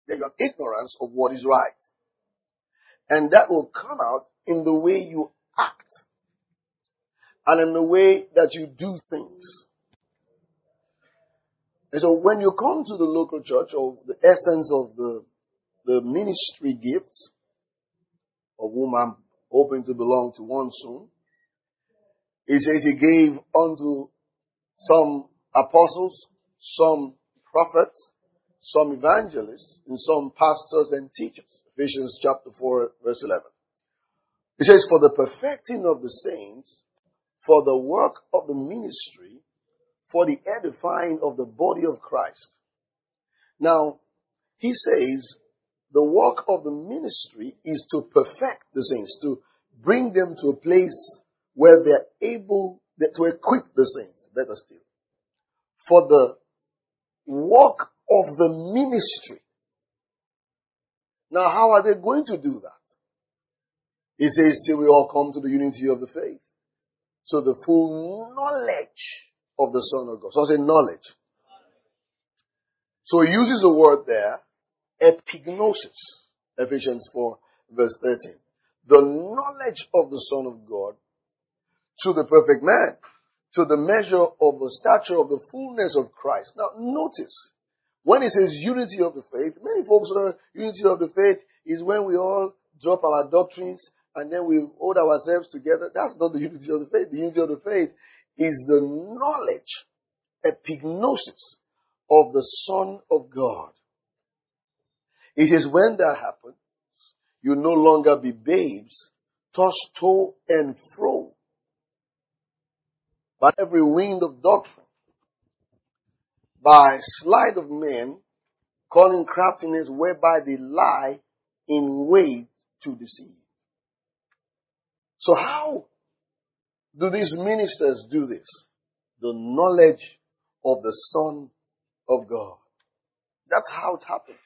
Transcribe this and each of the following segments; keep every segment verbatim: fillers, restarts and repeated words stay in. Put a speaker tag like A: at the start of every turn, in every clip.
A: Then you have ignorance of what is right. And that will come out in the way you act and in the way that you do things. And so when you come to the local church, or the essence of the, the ministry gifts, of whom I'm hoping to belong to one soon, it says he gave unto some apostles, some prophets, some evangelists, and some pastors and teachers. Ephesians chapter four, verse eleven. It says, for the perfecting of the saints, for the work of the ministry, for the edifying of the body of Christ. Now, he says, the work of the ministry is to perfect the saints, to bring them to a place where they're able to equip the saints, better still, for the work of the ministry. Now, how are they going to do that? He says, till we all come to the unity of the faith. So the full knowledge of the Son of God. So I say knowledge. So he uses a word there, epignosis. Ephesians four, verse thirteen. The knowledge of the Son of God to the perfect man, to the measure of the stature of the fullness of Christ. Now notice, when he says unity of the faith, many folks know unity of the faith is when we all drop our doctrines and then we hold ourselves together. That's not the unity of the faith. The unity of the faith is the knowledge, epignosis of the Son of God. It is when that happens, you no longer be babes, tossed to and fro by every wind of doctrine, by sleight of men, calling craftiness whereby they lie in wait to deceive. So how do these ministers do this? The knowledge of the Son of God. That's how it happens.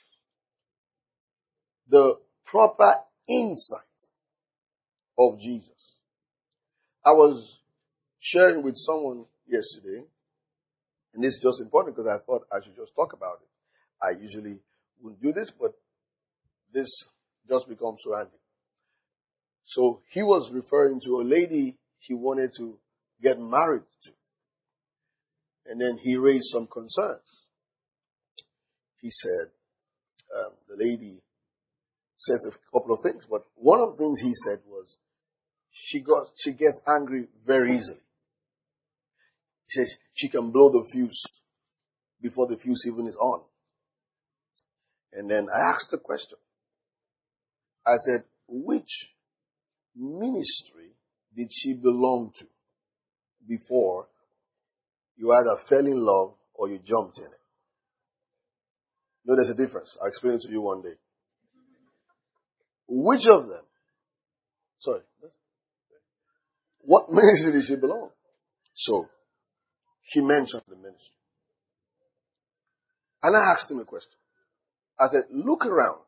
A: The proper insight of Jesus. I was sharing with someone yesterday, and this is just important because I thought I should just talk about it. I usually wouldn't do this, but this just becomes so handy. So he was referring to a lady he wanted to get married to. And then he raised some concerns. He said, um, the lady said a couple of things, but one of the things he said was, she got, she gets angry very easily. He says she can blow the fuse before the fuse even is on. And then I asked a question. I said, which ministry did she belong to before you either fell in love or you jumped in it? No, there's a difference. I'll explain it to you one day. Which of them? Sorry. What ministry did she belong? So, he mentioned the ministry. And I asked him a question. I said, look around.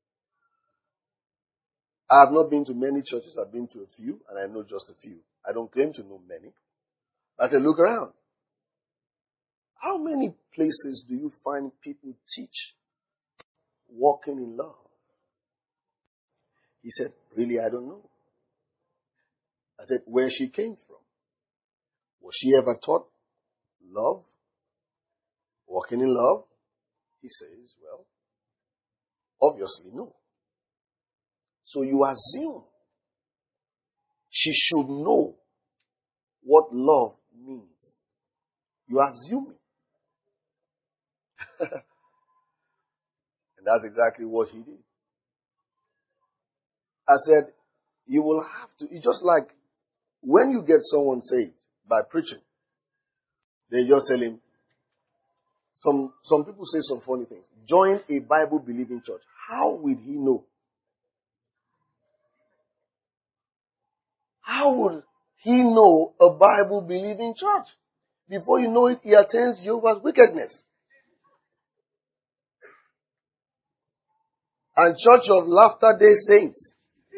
A: I have not been to many churches. I've been to a few, and I know just a few. I don't claim to know many. I said, look around. How many places do you find people teach walking in love? He said, really, I don't know. I said, where she came from. Was she ever taught love? Walking in love? He says, well, obviously no. So you assume she should know what love means. You assume it. And that's exactly what he did. I said, you will have to, it's just like when you get someone saved by preaching, they just tell him, some, some people say some funny things. Join a Bible believing church. How will he know? How would he know a Bible believing church? Before you know it, he attends Jehovah's Wickedness. And Church of Latter-day Saints.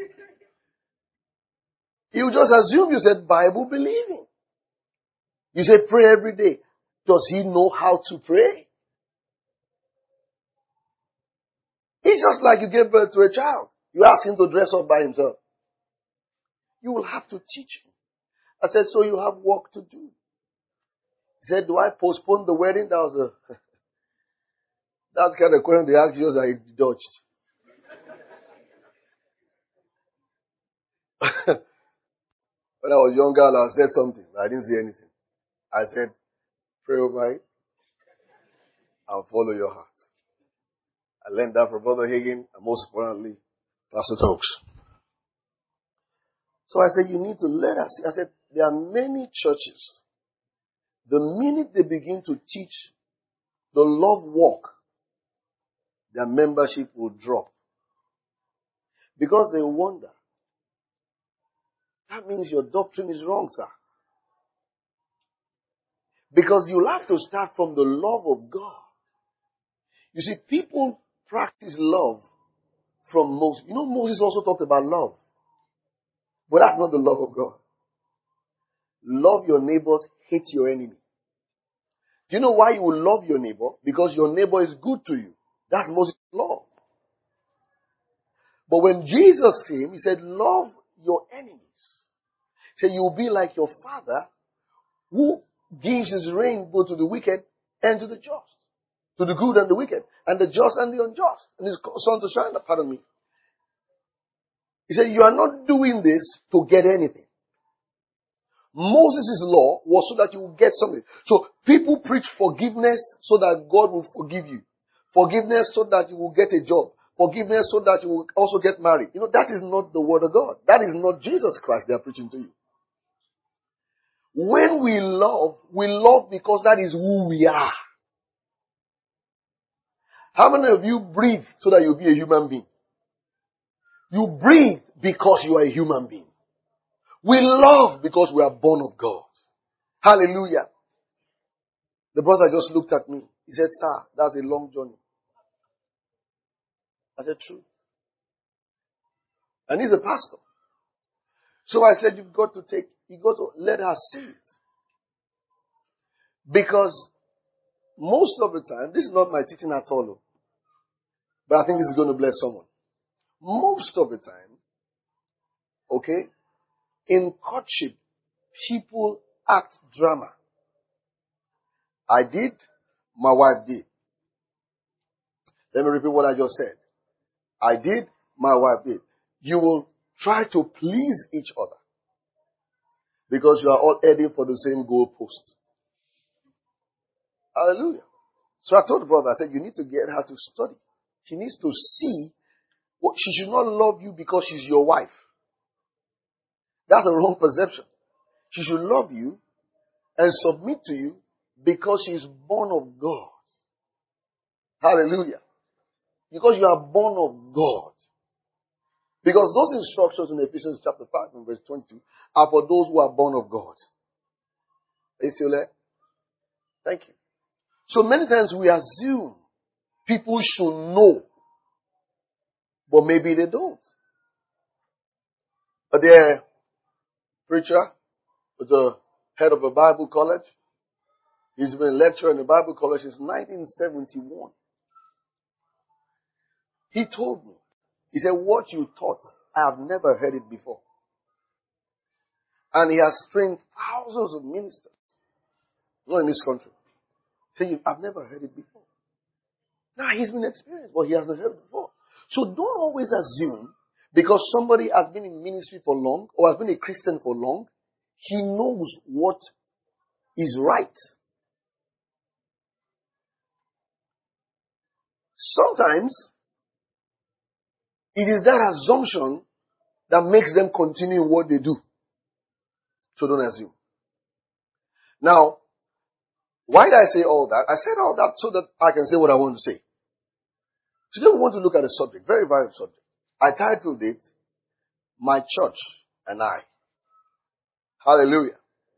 A: You just assume you said Bible believing. You say pray every day. Does he know how to pray? It's just like you gave birth to a child. You ask him to dress up by himself. You will have to teach him. I said, so you have work to do. He said, do I postpone the wedding? That was a, that's kind of question they asked Jesus, I dodged. When I was younger, I said something, but I didn't say anything. I said, pray over it and follow your heart. I learned that from Brother Hagin and most importantly, Pastor Stokes. So I said, you need to let us. I said, there are many churches. The minute they begin to teach the love walk, their membership will drop. Because they wonder. That means your doctrine is wrong, sir. Because you'll have to start from the love of God. You see, people practice love from Moses. You know, Moses also talked about love. But that's not the love of God. Love your neighbors, hate your enemy. Do you know why you will love your neighbor? Because your neighbor is good to you. That's Moses' law. But when Jesus came, he said, love your enemies. He said, you will be like your father who gives his rain both to the wicked and to the just. To the good and the wicked. And the just and the unjust. And his sun to shine, pardon me. He said, you are not doing this to get anything. Moses' law was so that you will get something. So people preach forgiveness so that God will forgive you. Forgiveness so that you will get a job. Forgiveness so that you will also get married. You know, that is not the word of God. That is not Jesus Christ they are preaching to you. When we love, we love because that is who we are. How many of you breathe so that you'll be a human being? You breathe because you are a human being. We love because we are born of God. Hallelujah. The brother just looked at me. He said, sir, that's a long journey. I said, true. And he's a pastor. So I said, you've got to take, you've got to let her see it. Because most of the time, this is not my teaching at all, but I think this is going to bless someone. Most of the time, okay, in courtship, people act drama. I did, my wife did. Let me repeat what I just said. I did, my wife did. You will try to please each other because you are all heading for the same goal post. Hallelujah. So I told the brother, I said, you need to get her to study. She needs to see what she should not love you because she's your wife. That's a wrong perception. She should love you and submit to you because she's born of God. Hallelujah. Because you are born of God. Because those instructions in Ephesians chapter five and verse twenty-two are for those who are born of God. Are you still there? Thank you. So many times we assume people should know, but maybe they don't. A dear preacher was the head of a Bible college. He's been a lecturer in the Bible college since nineteen seventy-one. He told me, he said, what you taught, I have never heard it before. And he has trained thousands of ministers, not in this country. He said, I've never heard it before. Now he's been experienced, but he hasn't heard it before. So don't always assume because somebody has been in ministry for long or has been a Christian for long, he knows what is right. Sometimes it is that assumption that makes them continue what they do. So don't assume. Now, why did I say all that? I said all that so that I can say what I want to say. Today we want to look at a subject, very vital subject. I titled it, My Church and I. Hallelujah.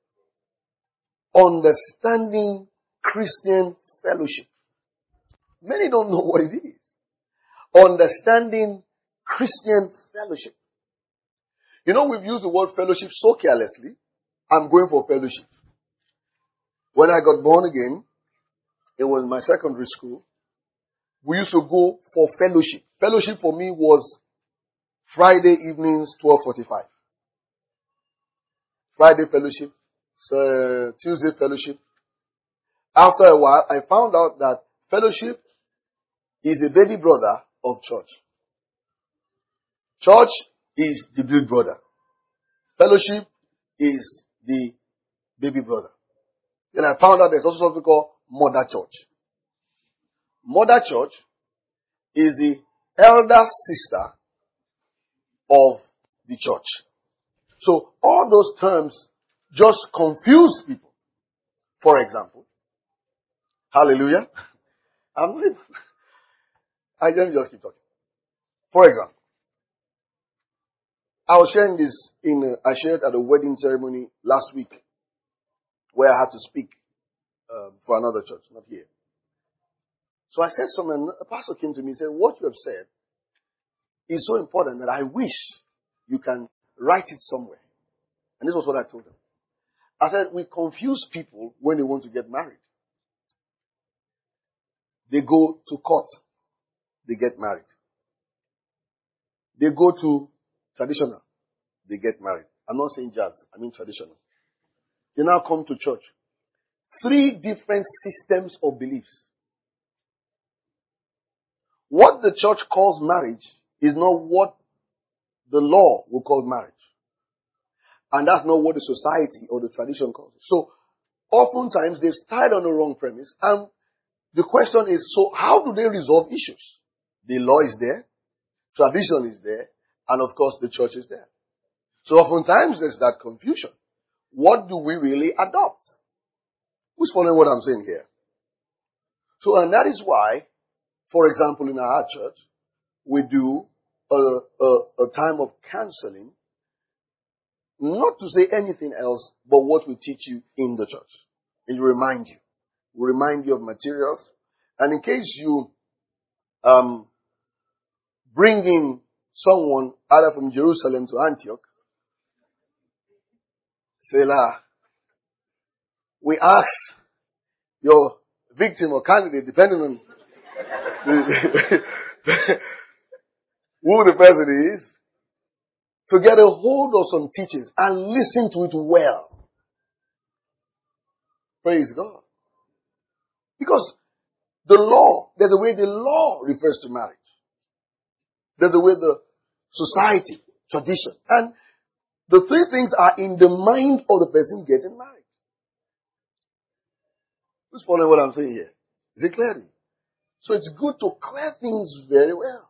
A: Understanding Christian fellowship. Many don't know what it is. Understanding Christian fellowship. You know, we've used the word fellowship so carelessly. I'm going for fellowship. When I got born again, it was my secondary school. we used to go for fellowship. Fellowship for me was Friday evenings, twelve forty-five. Friday fellowship, so Tuesday fellowship. After a while, I found out that fellowship is a baby brother of church. Church is the big brother. Fellowship is the baby brother. Then I found out there's also something called mother church. Mother church is the elder sister of the church. So all those terms just confuse people. For example, hallelujah. I'm not even, I don't just keep talking. For example, I was sharing this in, uh, I shared at a wedding ceremony last week where I had to speak uh, for another church, not here. So I said something, a pastor came to me and said, what you have said is so important that I wish you can write it somewhere. And this was what I told him. I said, we confuse people when they want to get married. They go to court, they get married. They go to traditional, they get married. I'm not saying jazz, I mean traditional. They now come to church. Three different systems of beliefs. What the church calls marriage is not what the law will call marriage. And that's not what the society or the tradition calls it. So, oftentimes they've started on the wrong premise. And the question is, so how do they resolve issues? The law is there, tradition is there, and of course the church is there. So oftentimes there's that confusion. What do we really adopt? Who's following what I'm saying here? So, and that is why, for example, in our church, we do a, a, a time of counseling, not to say anything else but what we teach you in the church. And we remind you. We remind you of materials. And in case you um, bring in someone either from Jerusalem to Antioch, say, la, we ask your victim or candidate, depending on the, who the person is, to get a hold of some teachings and listen to it well. Praise God. Because the law, there's a way the law refers to marriage. There's a way the society, tradition. And the three things are in the mind of the person getting married. Who's following what I'm saying here? Is it clear? So it's good to clear things very well.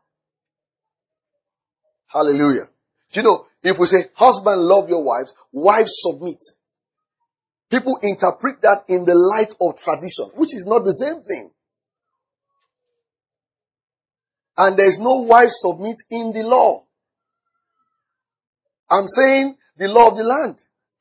A: Hallelujah. Do you know, if we say, husband, love your wives, wives submit. People interpret that in the light of tradition, which is not the same thing. And there is no wife submit in the law. I'm saying the law of the land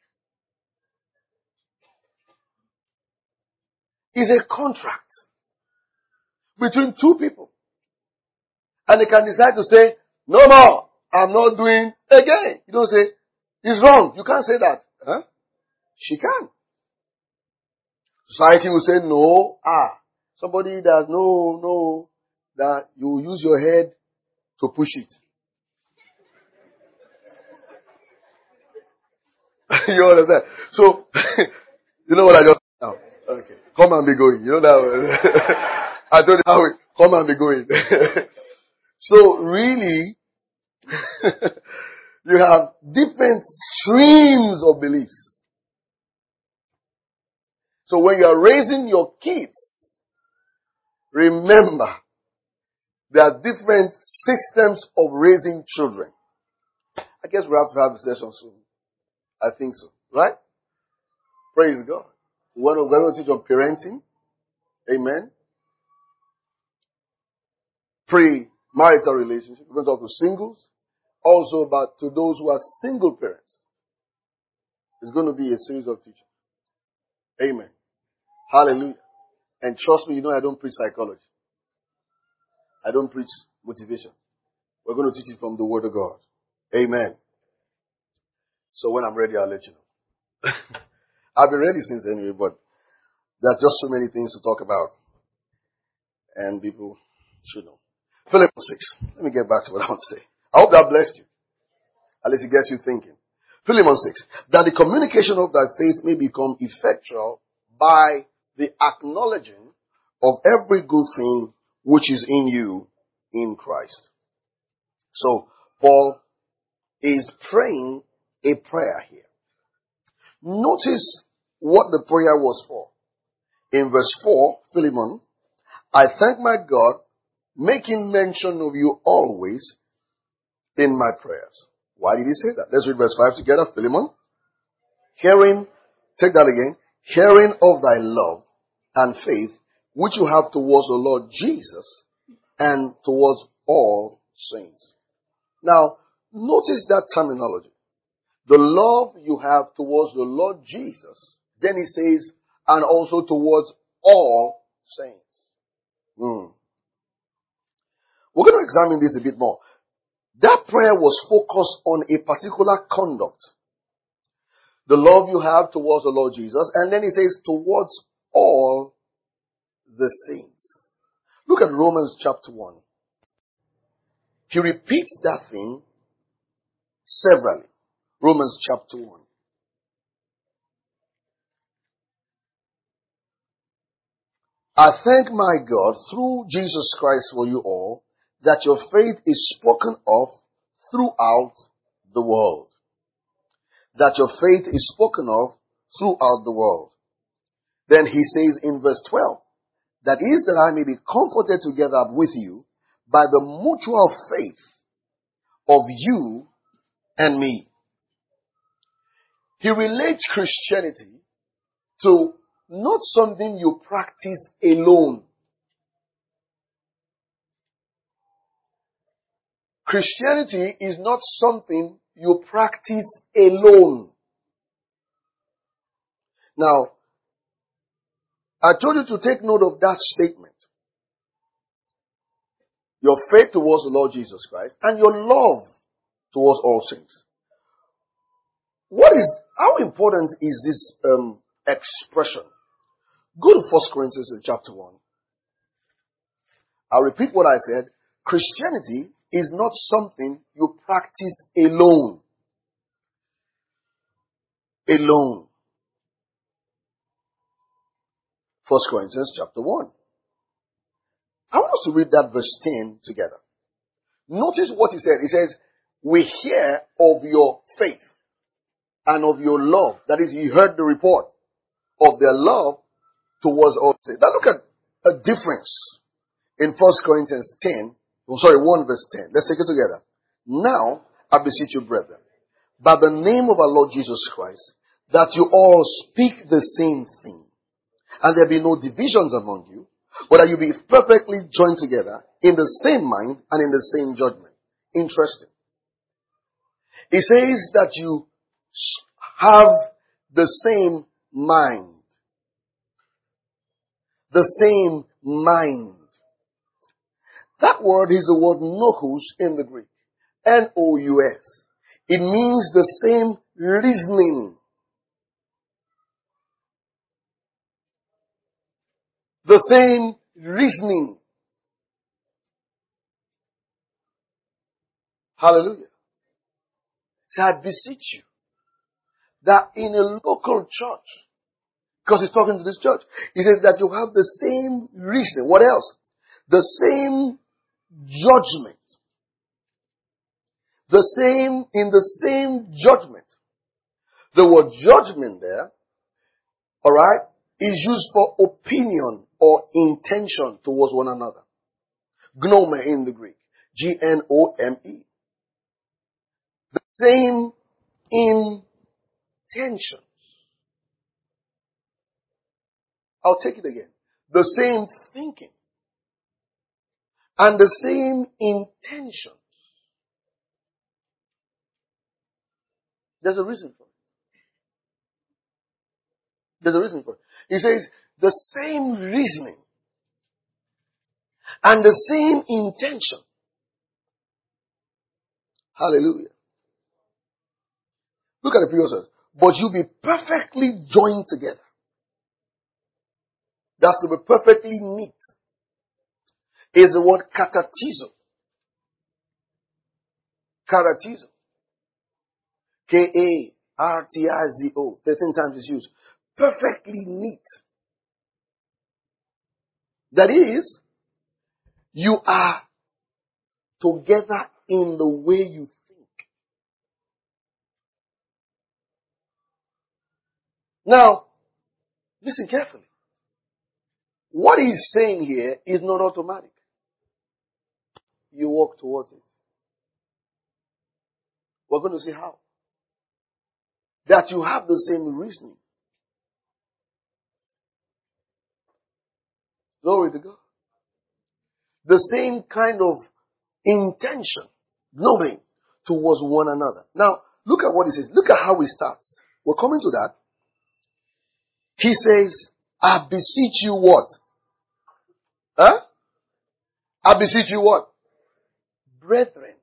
A: is a contract between two people. And they can decide to say, no more, I'm not doing again. You don't say, it's wrong. You can't say that. Huh? She can. Society will say, no, ah, somebody that no, no, that you use your head to push it. You understand? So, you know what I just, oh, okay. Come and be going. You know that, I told you how it, come and be going. So really, you have different streams of beliefs. So when you are raising your kids, remember, there are different systems of raising children. I guess we have to have a session soon. I think so. Right? Praise God. We're going to teach on parenting. Amen. Pre-marital relationship. We're going to talk to singles. Also about to those who are single parents. It's going to be a series of teachings. Amen. Hallelujah. And trust me, you know I don't preach psychology. I don't preach motivation. We're going to teach it from the Word of God. Amen. So when I'm ready, I'll let you know. I've been ready since anyway, but there are just so many things to talk about. And people, Should know. Philippians six. Let me get back to what I want to say. I hope that blessed you. At least it gets you thinking. Philippians six. That the communication of thy faith may become effectual by the acknowledging of every good thing which is in you in Christ. So, Paul is praying a prayer here. Notice what the prayer was for. In verse four, Philemon, I thank my God, making mention of you always in my prayers. Why did he say that? Let's read verse five together. Philemon, hearing, take that again, hearing of thy love and faith, which you have towards the Lord Jesus and towards all saints. Now, notice that terminology. The love you have towards the Lord Jesus, then he says, and also towards all saints. Hmm. We're going to examine this a bit more. That prayer was focused on a particular conduct. The love you have towards the Lord Jesus, and then he says, towards all the saints. Look at Romans chapter one. He repeats that thing severally. Romans chapter one. I thank my God through Jesus Christ for you all, that your faith is spoken of throughout the world. That your faith is spoken of throughout the world. Then he says in verse twelve, that is that I may be comforted together with you by the mutual faith of you and me. He relates Christianity to not something you practice alone. Christianity is not something you practice alone. Now, I told you to take note of that statement. Your faith towards the Lord Jesus Christ and your love towards all saints. What is, how important is this um, expression? Go to First Corinthians in chapter one. I'll repeat what I said. Christianity is not something you practice alone. Alone. First Corinthians chapter one. I want us to read that verse ten together. Notice what he said. He says, we hear of your faith and of your love. That is, you heard the report of their love towards all saints. Now look at a difference in First Corinthians ten. Oh, sorry, one verse ten. Let's take it together. Now, I beseech you, brethren, by the name of our Lord Jesus Christ, that you all speak the same thing, and there be no divisions among you, but that you be perfectly joined together in the same mind and in the same judgment. Interesting. It says that you have the same mind. The same mind. That word is the word nous in the Greek. N O U S. It means the same reasoning. The same reasoning. Hallelujah. So I beseech you that in a local church, because he's talking to this church, he says that you have the same reasoning. What else? The same judgment. The same, in the same judgment. The word judgment there, alright, is used for opinion or intention towards one another. Gnome in the Greek. G N O M E. The same intention. I'll take it again. The same thinking. And the same intention. There's a reason for it. There's a reason for it. He says the same reasoning and the same intention. Hallelujah. Look at the previous verse. But you be perfectly joined together. That's to be perfectly neat. is the word katartizo. Katartizo. K A R T I Z O. thirteen times it's used. Perfectly neat. That is, you are together in the way you think. Now, listen carefully. What he's saying here is not automatic. You walk towards it. We're going to see how. That you have the same reasoning. Glory to God. The same kind of intention, knowing towards one another. Now, look at what he says. Look at how he starts. We're coming to that. He says, I beseech you what? Huh? I beseech you what? Brethren.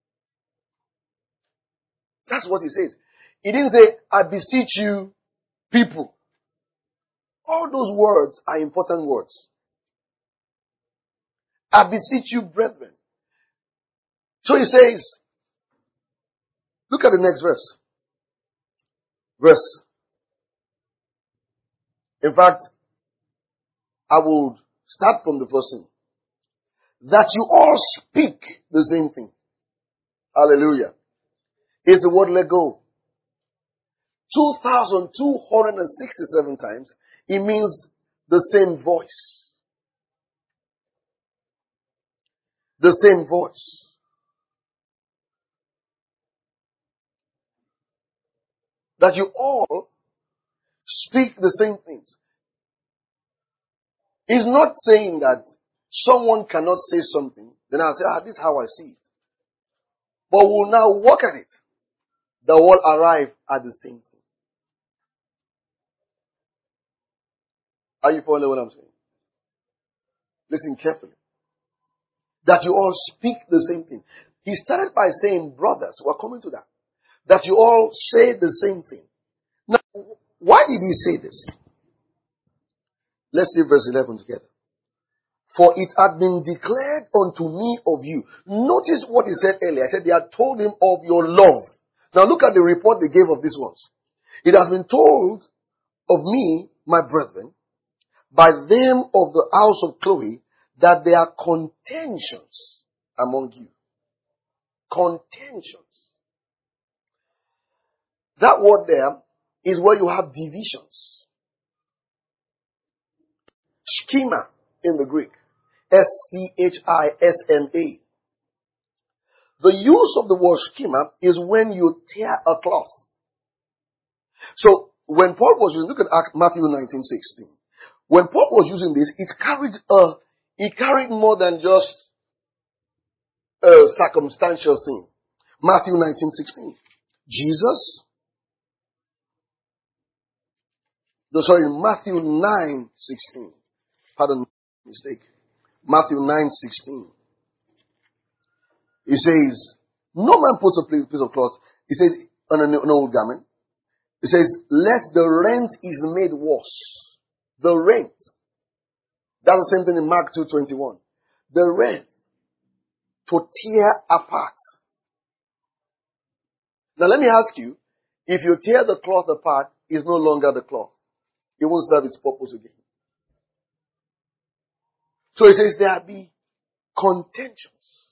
A: That's what he says. He didn't say, I beseech you people. All those words are important words. I beseech you brethren. So he says, look at the next verse. Verse. In fact, I would start from the first thing. That you all speak the same thing. Hallelujah. Is the word let go. two thousand two hundred sixty-seven times, it means the same voice. The same voice. That you all speak the same things. It's not saying that someone cannot say something, then I'll say, ah, this is how I see it. But we'll now work at it. That will arrive at the same thing. Are you following what I'm saying? Listen carefully. That you all speak the same thing. He started by saying, brothers, we're coming to that. That you all say the same thing. Now, why did he say this? Let's see verse eleven together. For it had been declared unto me of you. Notice what he said earlier. I said they had told him of your love. Now look at the report they gave of these ones. It has been told of me, my brethren, by them of the house of Chloe, that there are contentions among you. Contentions. That word there is where you have divisions. Schema in the Greek. S C H I S M A. The use of the word schema is when you tear a cloth. So, when Paul was using, look at Matthew nineteen sixteen. When Paul was using this, it carried a, it carried more than just a circumstantial thing. Matthew nineteen sixteen. Jesus, no, sorry, Matthew nine sixteen. Pardon, mistake. Matthew nine sixteen. He says, no man puts a piece of cloth, he says, on an, an old garment. He says, lest the rent is made worse. The rent. That's the same thing in Mark two twenty-one. The rent. To tear apart. Now let me ask you, if you tear the cloth apart, it's no longer the cloth. It won't serve its purpose again. So he says there be contentions.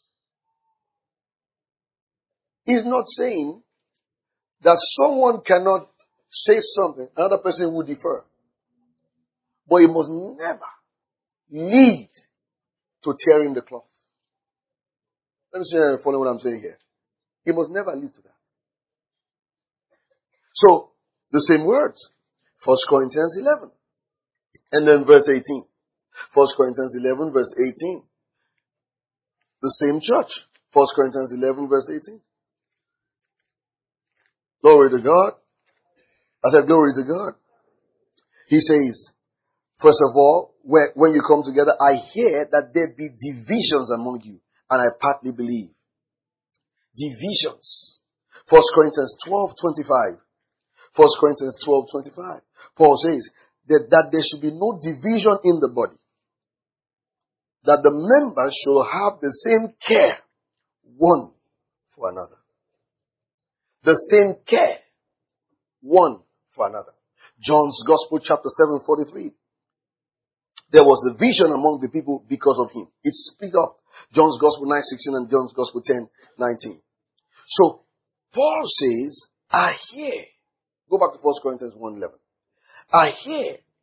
A: He's not saying that someone cannot say something, another person will defer. But it must never lead to tearing the cloth. Let me see if you follow what I'm saying here. It must never lead to that. So, the same words. First Corinthians eleven. And then verse eighteen. First Corinthians eleven verse eighteen. The same church. First Corinthians eleven verse eighteen. Glory to God. I said glory to God. He says, first of all, when you come together, I hear that there be divisions among you. And I partly believe. Divisions. First Corinthians twelve twenty-five. First Corinthians twelve twenty-five. Paul says that, that there should be no division in the body. that the members should have the same care one for another. The same care one for another. John's Gospel, chapter seven, forty-three. There was a vision among the people because of him. It speaks up. John's Gospel nine sixteen and John's Gospel ten nineteen. So, Paul says, I hear. Go back to First Corinthians one eleven. I hear. It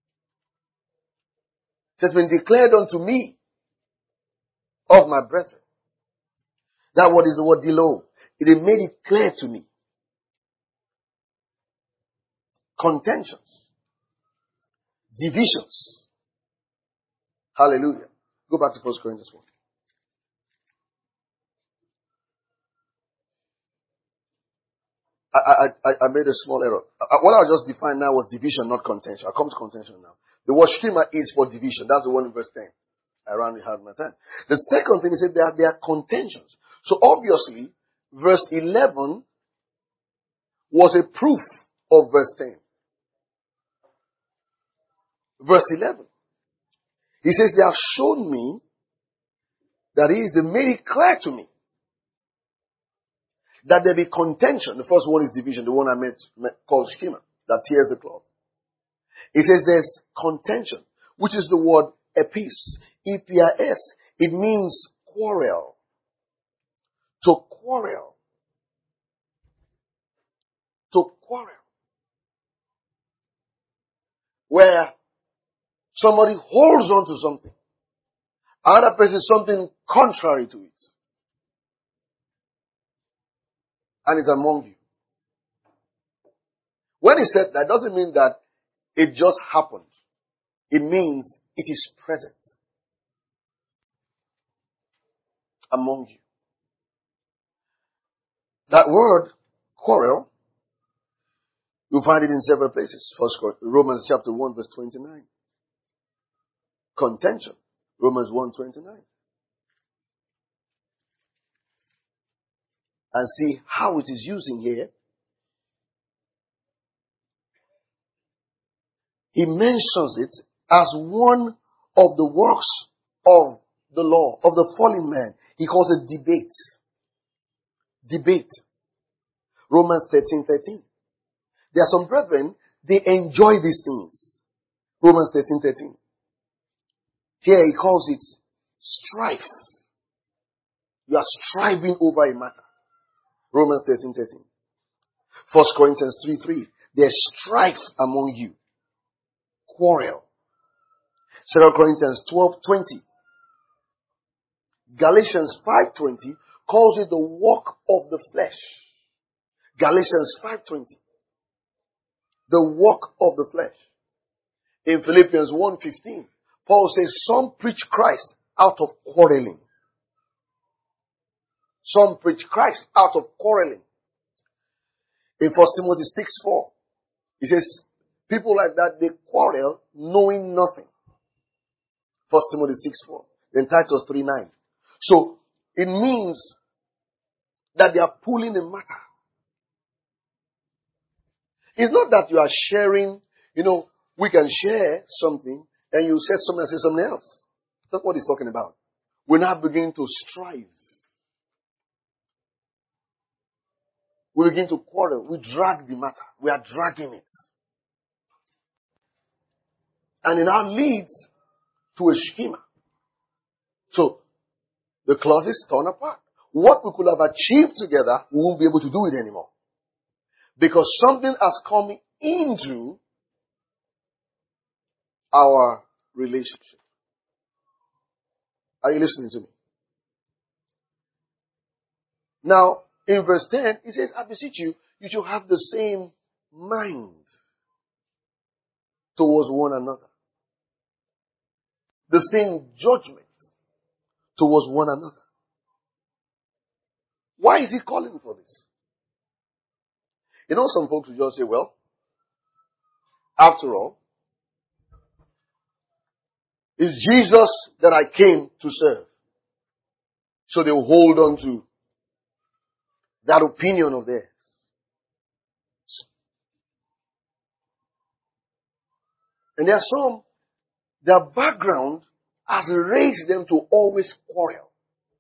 A: has been declared unto me of my brethren. That word is the word delo. It has made it clear to me. Contentions. Divisions. Hallelujah. Go back to First Corinthians one. I, I, I I made a small error. I, what I just defined now was division, not contention. I'll come to contention now. The word shema is for division. That's the one in verse ten. I ran had my time. The second thing is that there are, there are contentions. So obviously, verse eleven was a proof of verse ten. Verse eleven. He says, they have shown me, that is, they made it clear to me, that there be contention. The first one is division, the one I made, made called schema, that tears the cloth. He says there's contention, which is the word epis, E P I S. It means quarrel. To quarrel. To quarrel. Where somebody holds on to something. Another person is something contrary to it. And it's among you. When he said that, doesn't mean that it just happened. It means it is present among you. That word, quarrel, you'll find it in several places. First, Romans chapter one, verse twenty-nine. Contention, Romans one, twenty-nine. And see how it is using here. He mentions it as one of the works of the law, of the fallen man. He calls it debate. Debate. Romans thirteen, thirteen. There are some brethren, they enjoy these things. Romans thirteen, thirteen. Here he calls it strife. You are striving over a matter. Romans thirteen, thirteen. First Corinthians three, three. There's strife among you. Quarrel. Second Corinthians twelve, twenty. Galatians five, twenty calls it the work of the flesh. Galatians five, twenty. The work of the flesh. In Philippians one, fifteen, Paul says some preach Christ out of quarreling. Some preach Christ out of quarreling. In First Timothy six, four, he says people like that, they quarrel knowing nothing. First Timothy six, four. Then Titus three, nine. So it means that they are pulling a matter. It's not that you are sharing, you know, we can share something and you say something and say something else. That's what he's talking about. We're now beginning to strive. We begin to quarrel. We drag the matter. We are dragging it. And it now leads to a schema. So, the cloth is torn apart. What we could have achieved together, we won't be able to do it anymore. Because something has come into our relationship. Are you listening to me? Now, in verse ten, it says, I beseech you, you should have the same mind towards one another. The same judgment towards one another. Why is he calling for this? You know, some folks will just say, well, after all, it's Jesus that I came to serve. So they will hold on to that opinion of theirs. And there are some, their background has raised them to always quarrel.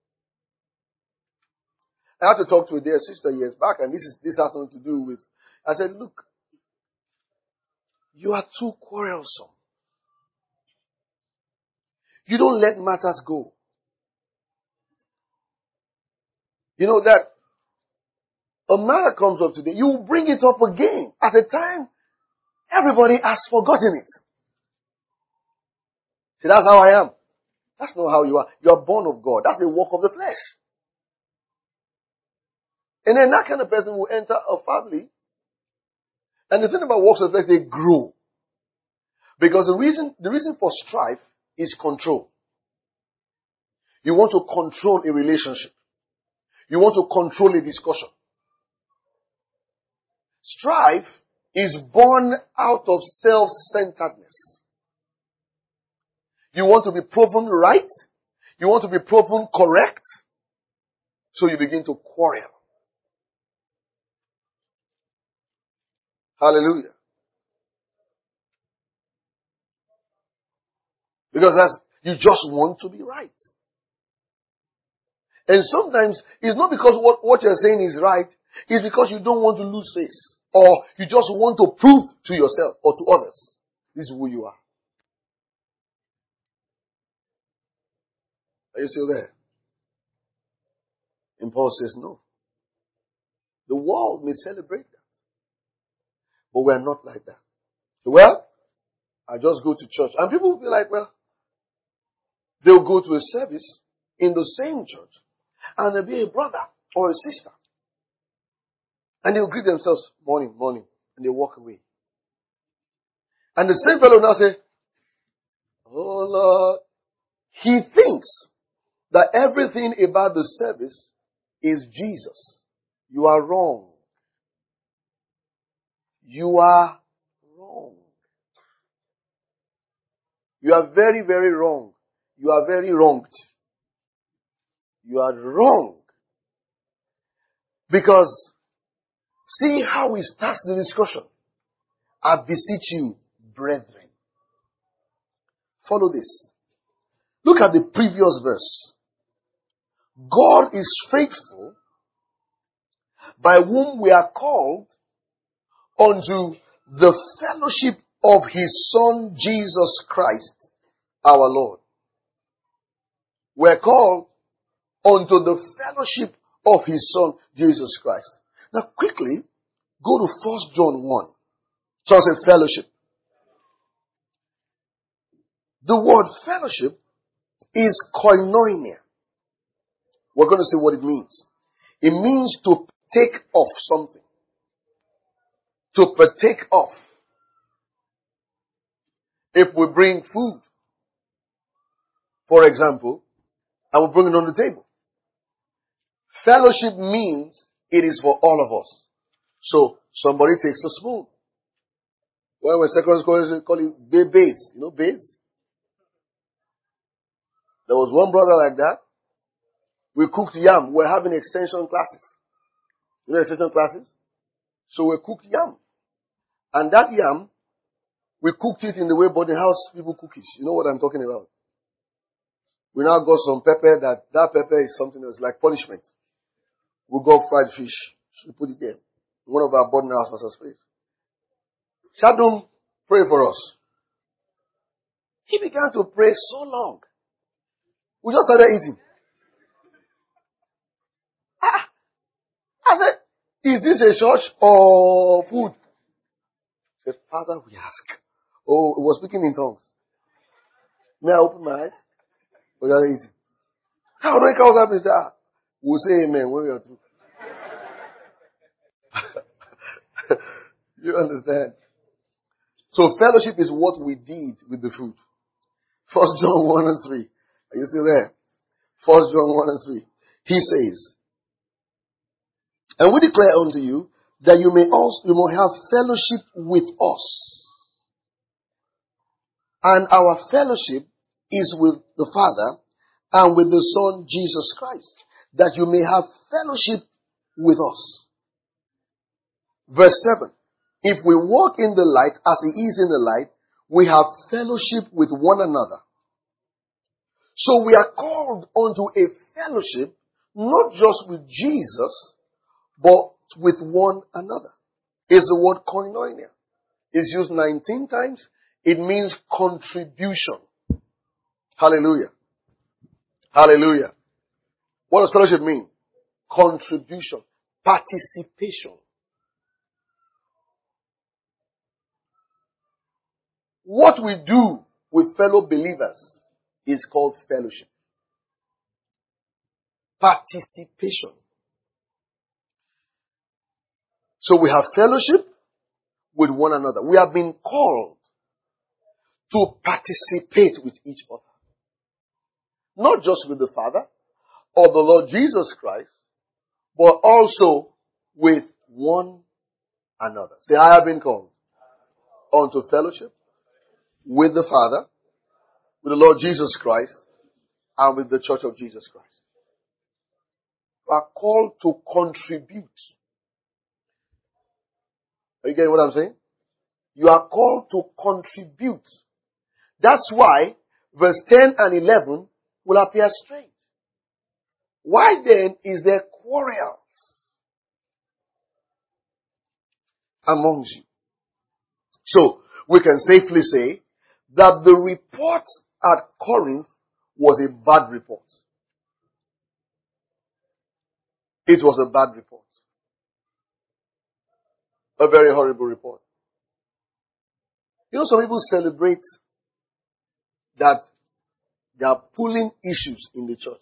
A: I had to talk to a dear sister years back, and this is this has nothing to do with. I said, look, you are too quarrelsome. You don't let matters go. You know that a matter comes up today, you will bring it up again at a time everybody has forgotten it. See, that's how I am. That's not how you are. You are born of God. That's the work of the flesh. And then that kind of person will enter a family. And the thing about works of the flesh, they grow. Because the reason, the reason for strife is control. You want to control a relationship. You want to control a discussion. Strife is born out of self-centeredness. You want to be proven right. You want to be proven correct. So you begin to quarrel. Hallelujah. Because that's, you just want to be right. And sometimes it's not because what, what you're saying is right. It's because you don't want to lose face. Or you just want to prove to yourself or to others. This is who you are. Are you still there? And Paul says no. The world may celebrate that. But we're not like that. So, well, I just go to church. And people will be like, well, they'll go to a service in the same church. And there'll be a brother or a sister. And they'll greet themselves, morning, morning. And they walk away. And the same fellow now say, oh Lord. He thinks that everything about the service is Jesus. You are wrong. You are wrong. You are very, very wrong. You are very wronged. You are wrong. Because see how he starts the discussion. I beseech you, brethren. Follow this. Look at the previous verse. God is faithful, by whom we are called unto the fellowship of his Son, Jesus Christ, our Lord. We're called unto the fellowship of his Son, Jesus Christ. Now quickly, go to First John one. So I say fellowship. The word fellowship is koinonia. We're going to see what it means. It means to take off something. To partake of. If we bring food, for example, and we bring it on the table. Fellowship means it is for all of us. So somebody takes a spoon. Well, when secondary school they call it bays. You know bays? There was one brother like that. We cooked yam. We were having extension classes. You know extension classes? So we cooked yam. And that yam, we cooked it in the way boarding house people cook it. You know what I'm talking about? We now got some pepper that, that pepper is something else, like punishment. We got fried fish. So we put it there. One of our boarding house master's place. Shadum, pray for us. He began to pray so long. We just started eating. Ah, I said, is this a church or food? He said, Father, we ask. Oh, he was speaking in tongues. May I open my eyes? We just eating. How do I call up and say, ah, we'll say amen when we are through. You understand? So fellowship is what we did with the food. First John one and three. Are you still there? First John one and three. He says, and we declare unto you that you may also you may have fellowship with us. And our fellowship is with the Father and with the Son Jesus Christ. That you may have fellowship with us. Verse seven. If we walk in the light as he is in the light, we have fellowship with one another. So we are called unto a fellowship, not just with Jesus, but with one another. Is the word koinonia. It's used nineteen times. It means contribution. Hallelujah. Hallelujah. What does fellowship mean? Contribution. Participation. What we do with fellow believers is called fellowship. Participation. So we have fellowship with one another. We have been called to participate with each other. Not just with the Father or the Lord Jesus Christ, but also with one another. Say, I have been called unto fellowship with the Father, with the Lord Jesus Christ, and with the Church of Jesus Christ. We are called to contribute. Are you getting what I'm saying? You are called to contribute. That's why verse ten and eleven will appear strange. Why then is there quarrels amongst you? So, we can safely say that the report at Corinth was a bad report. It was a bad report. A very horrible report. You know, some people celebrate that they are pulling issues in the church.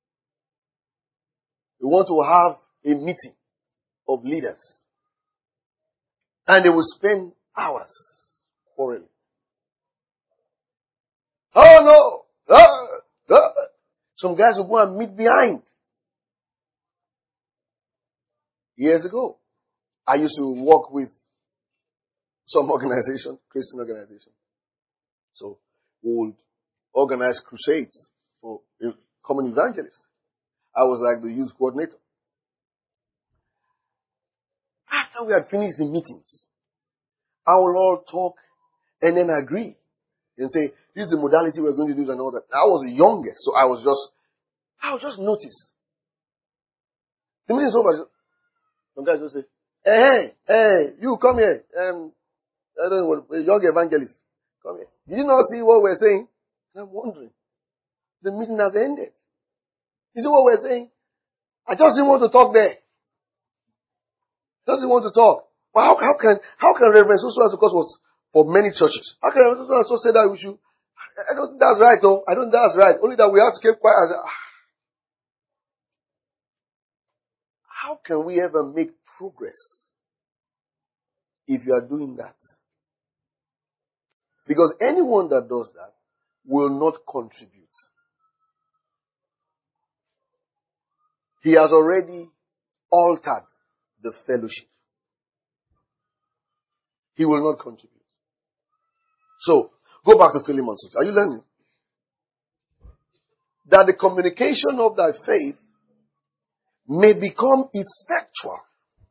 A: They want to have a meeting of leaders. And they will spend hours quarreling. Oh no! Ah, ah. Some guys will go and meet behind. Years ago, I used to work with some organization, Christian organization. So we would organize crusades for common evangelists. I was like the youth coordinator. After we had finished the meetings, I will all talk and then agree and say, this is the modality we're going to do and all that. I was the youngest, so I was just, I was just notice. The meeting's over. Some guys will say, hey, hey, hey, you come here. Um, I don't know, a young evangelist. Come here. Did you not see what we're saying? I'm wondering. The meeting has ended. You see what we're saying? I just didn't want to talk there. Just didn't want to talk. But how, how can how can Reverend so so because was for many churches? How can Reverend so so say that we should? I don't think that's right, though. I don't think that's right. Only that we have to keep quiet. How can we ever make progress if you are doing that? Because anyone that does that will not contribute. He has already altered the fellowship. He will not contribute. So, go back to Philemon six. Are you learning? That the communication of thy faith may become effectual.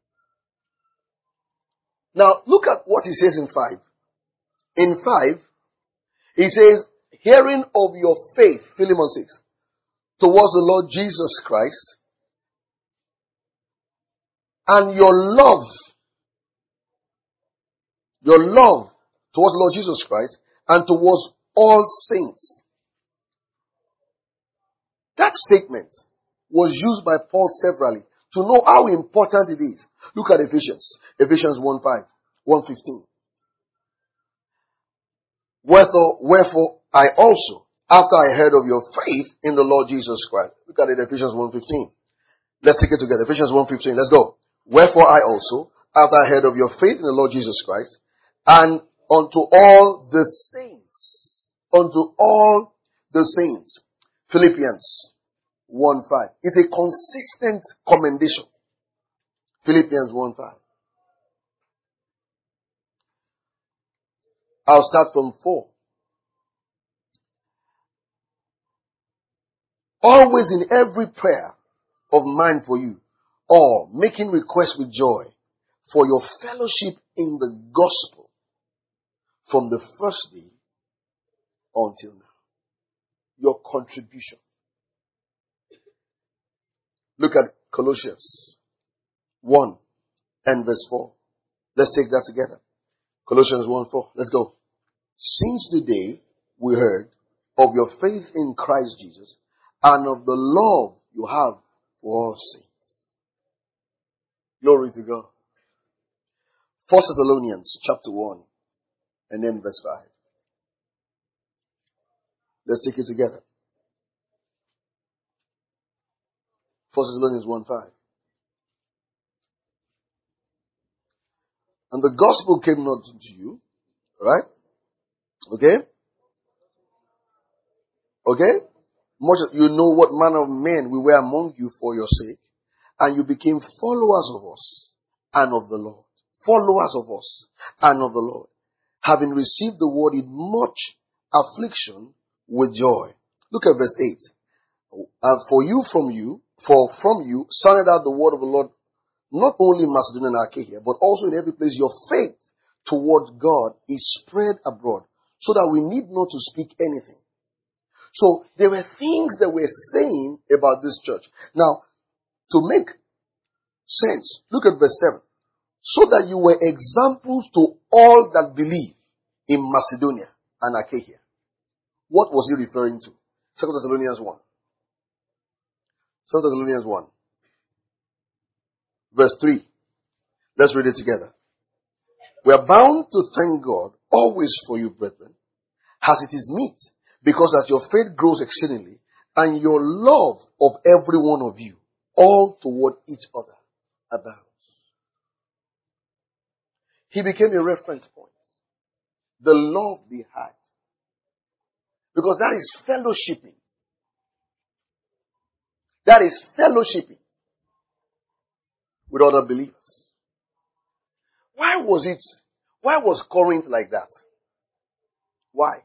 A: Now, look at what he says in five. In five, he says, hearing of your faith, Philemon six, towards the Lord Jesus Christ, and your love, your love towards the Lord Jesus Christ, and towards all saints. That statement was used by Paul severally to know how important it is. Look at Ephesians. Ephesians one five, one fifteen. Wherefore, wherefore I also, after I heard of your faith in the Lord Jesus Christ. Look at it, Ephesians one fifteen. Let's take it together. Ephesians one fifteen. Let's go. Wherefore I also, after I heard of your faith in the Lord Jesus Christ, and unto all the saints, unto all the saints. Philippians one five. It's a consistent commendation. Philippians one five. I'll start from four. Always in every prayer of mine for you, or making request with joy for your fellowship in the gospel from the first day until now. your contribution. Look at Colossians one and verse four. Let's take that together. Colossians one four. Let's go. Since the day we heard of your faith in Christ Jesus and of the love you have for all saints. Glory to God. First Thessalonians chapter one and then verse five. Let's take it together. First Thessalonians one five. And the gospel came not unto you, right? Okay? Okay? Much of you know what manner of men we were among you for your sake, and you became followers of us and of the Lord. Followers of us and of the Lord, having received the word in much affliction with joy. Look at verse eight. And for you from you, for from you sounded out the word of the Lord, not only in Macedonia and Achaia, but also in every place your faith toward God is spread abroad, so that we need not to speak anything. So there were things that we're saying about this church. Now, to make sense, look at verse seven. So that you were examples to all that believe in Macedonia and Achaia. What was he referring to? Second Thessalonians one. Second Thessalonians one. Verse three. Let's read it together. We are bound to thank God always for you, brethren, as it is meet, because that your faith grows exceedingly, and your love of every one of you, all toward each other, abounds. He became a reference point. The love they had. Because that is fellowshipping. That is fellowshipping with other believers. Why was it, why was Corinth like that? Why?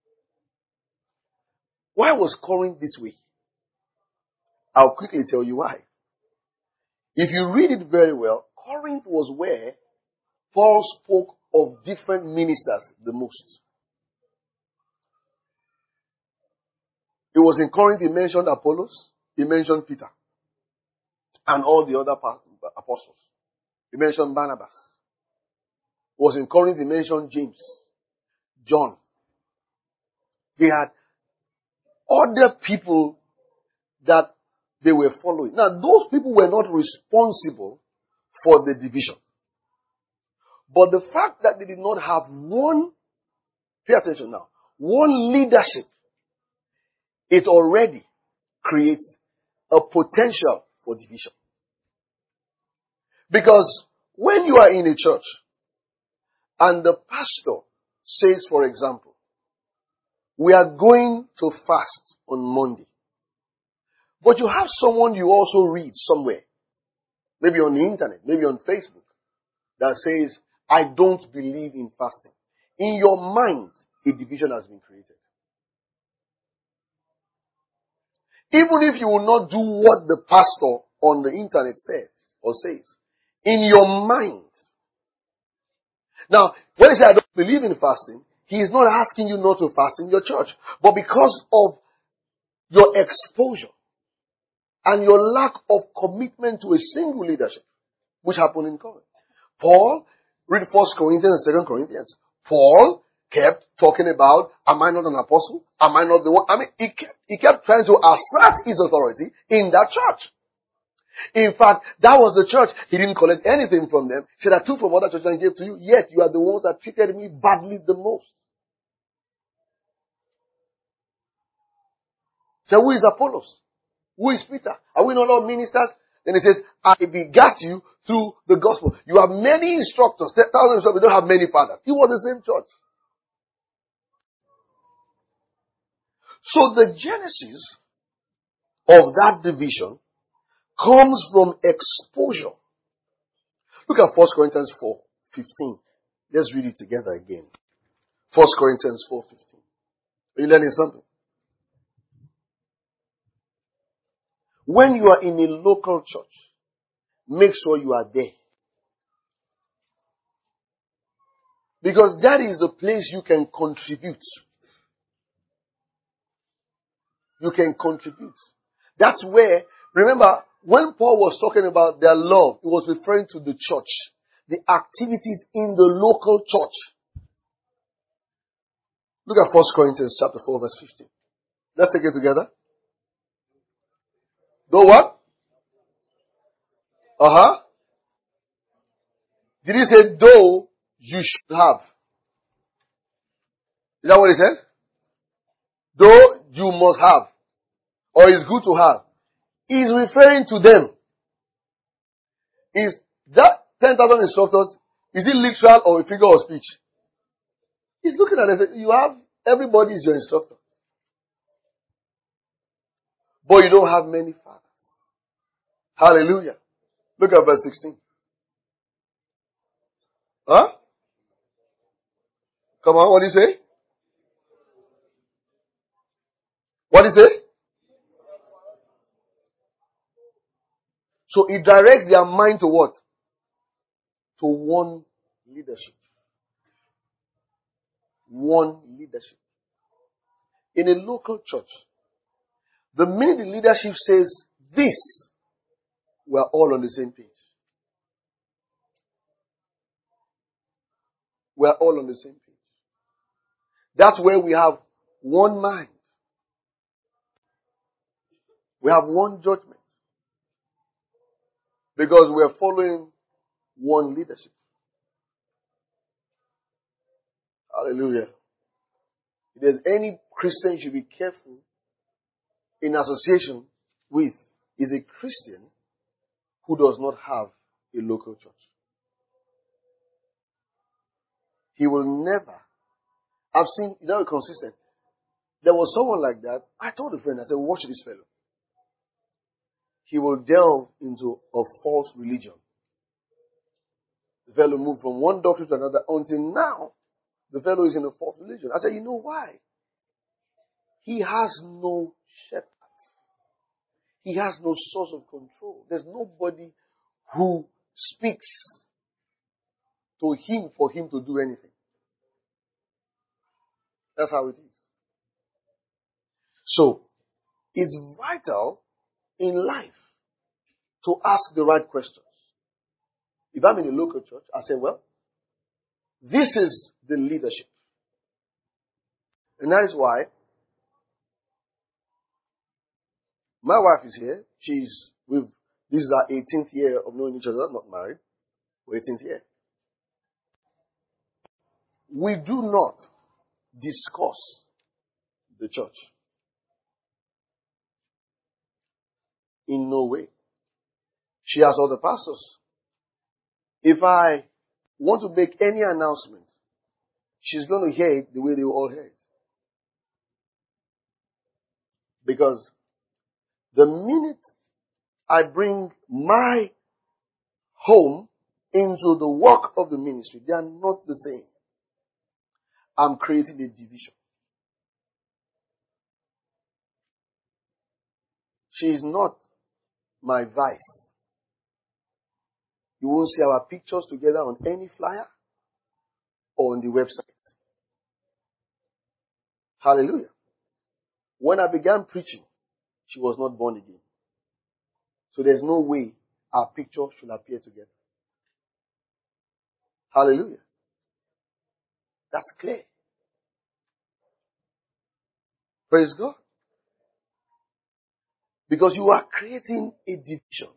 A: Why was Corinth this way? I'll quickly tell you why. If you read it very well, Corinth was where Paul spoke of different ministers the most. It was in Corinth he mentioned Apollos, he mentioned Peter, and all the other apostles. He mentioned Barnabas. It was in Corinth he mentioned James, John. They had other people that they were following. Now, those people were not responsible for the division. But the fact that they did not have one, pay attention now, one leadership, it already creates a potential for division. Because when you are in a church and the pastor says, for example, we are going to fast on Monday, but you have someone you also read somewhere, maybe on the internet, maybe on Facebook, that says, I don't believe in fasting. In your mind, a division has been created. Even if you will not do what the pastor on the internet says or says, in your mind. Now, when he says I don't believe in fasting, he is not asking you not to fast in your church. But because of your exposure and your lack of commitment to a single leadership, which happened in Corinth. Paul, read First Corinthians and Second Corinthians. Paul kept talking about, am I not an apostle? Am I not the one? I mean, he kept, he kept trying to assert his authority in that church. In fact, that was the church. He didn't collect anything from them. He said, I took from other churches and gave to you. Yet you are the ones that treated me badly the most. So who is Apollos? Who is Peter? Are we not all ministers? Then he says, I begat you through the gospel. You have many instructors. Thousands of you don't have many fathers. It was the same church. So the genesis of that division comes from exposure. Look at First Corinthians four fifteen. Let's read it together again. First Corinthians four fifteen. Are you learning something? When you are in a local church, make sure you are there. Because that is the place you can contribute. You can contribute. That's where, remember, when Paul was talking about their love, he was referring to the church, the activities in the local church. Look at First Corinthians chapter four, verse fifteen. Let's take it together. Though what? Uh-huh. Did he say, though you should have? Is that what he said? Though you must have. Or it's good to have. He's referring to them. Is that ten thousand instructors, is it literal or a figure of speech? He's looking at it and saying, you have, everybody is your instructor. But you don't have many fathers. Hallelujah. Look at verse sixteen. Huh? Come on, what do you say? What do you say? So it directs their mind to what? To one leadership. One leadership. In a local church, the minute the leadership says this, we are all on the same page. We are all on the same page. That's where we have one mind. We have one judgment. Because we are following one leadership. Hallelujah. If there's any Christian you should be careful in association with, is a Christian who does not have a local church. He will never. I've seen, you know, consistent. There was someone like that. I told a friend, I said, watch this fellow. He will delve into a false religion. The fellow moved from one doctrine to another until now, the fellow is in a false religion. I said, you know why? He has no shepherd. He has no source of control. There's nobody who speaks to him for him to do anything. That's how it is. So, it's vital in life to ask the right questions. If I'm in a local church, I say, well, this is the leadership. And that is why my wife is here. She's with, this is our eighteenth year of knowing each other, not married. We're eighteenth year. We do not discuss the church. In no way. She has other pastors. If I want to make any announcement, she's going to hear it the way they will all hear it. Because the minute I bring my home into the work of the ministry, they are not the same. I'm creating a division. She is not my vice. You won't see our pictures together on any flyer or on the website. Hallelujah. When I began preaching, she was not born again. So there's no way our picture should appear together. Hallelujah. That's clear. Praise God. Because you are creating a division.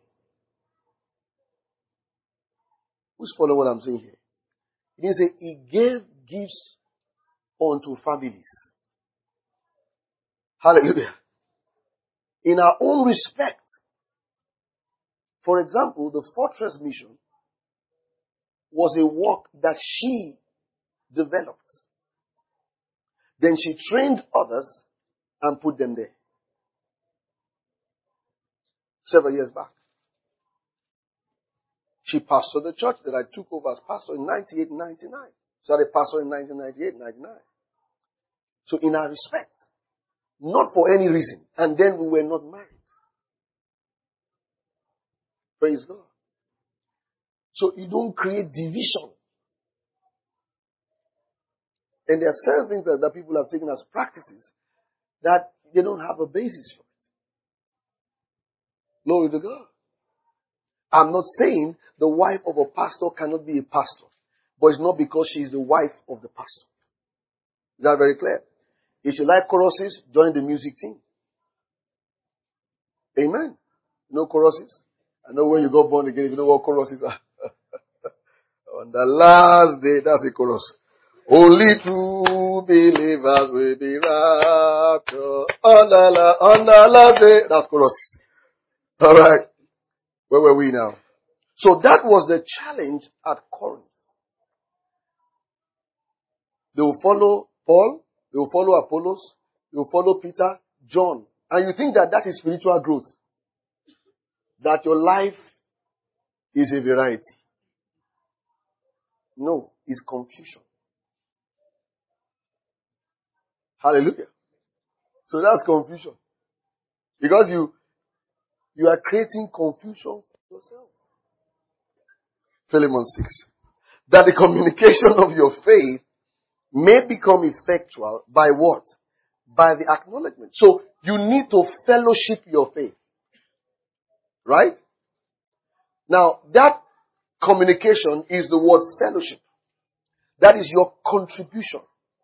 A: Who's following what I'm saying here? He didn't say he gave gifts unto families. Hallelujah. In our own respect. For example, the Fortress Mission was a work that she developed. Then she trained others and put them there. Several years back. She pastored the church that I took over as pastor in ninety-eight ninety-nine. Started pastor in nineteen ninety-eight ninety-nine. So in our respect. Not for any reason. And then we were not married. Praise God. So you don't create division. And there are certain things that, that people have taken as practices that they don't have a basis for it. Glory to God. I'm not saying the wife of a pastor cannot be a pastor, but it's not because she's the wife of the pastor. Is that very clear? If you like choruses, join the music team. Amen. No choruses? I know when you got born again, you know what choruses are. On the last day, that's a chorus. Only true believers will be raptured. On the, la- on the last day, that's chorus. Alright. Where were we now? So that was the challenge at Corinth. They will follow Paul, they will follow Apollos, they will follow Peter, John. And you think that that is spiritual growth. That your life is a variety. No, it's confusion. Hallelujah. So that's confusion. Because you, you are creating confusion for yourself. Philemon six. That the communication of your faith may become effectual by what? By the acknowledgement. So you need to fellowship your faith. Right? Now that communication is the word fellowship. That is your contribution.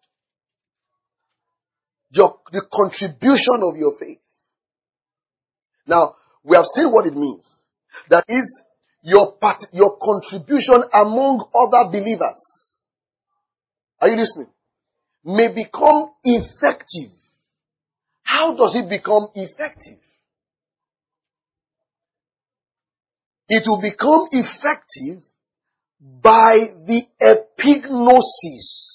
A: Your, the contribution of your faith. Now, we have seen what it means. That is your part, your contribution among other believers. Are you listening? May become effective. How does it become effective? It will become effective by the epignosis.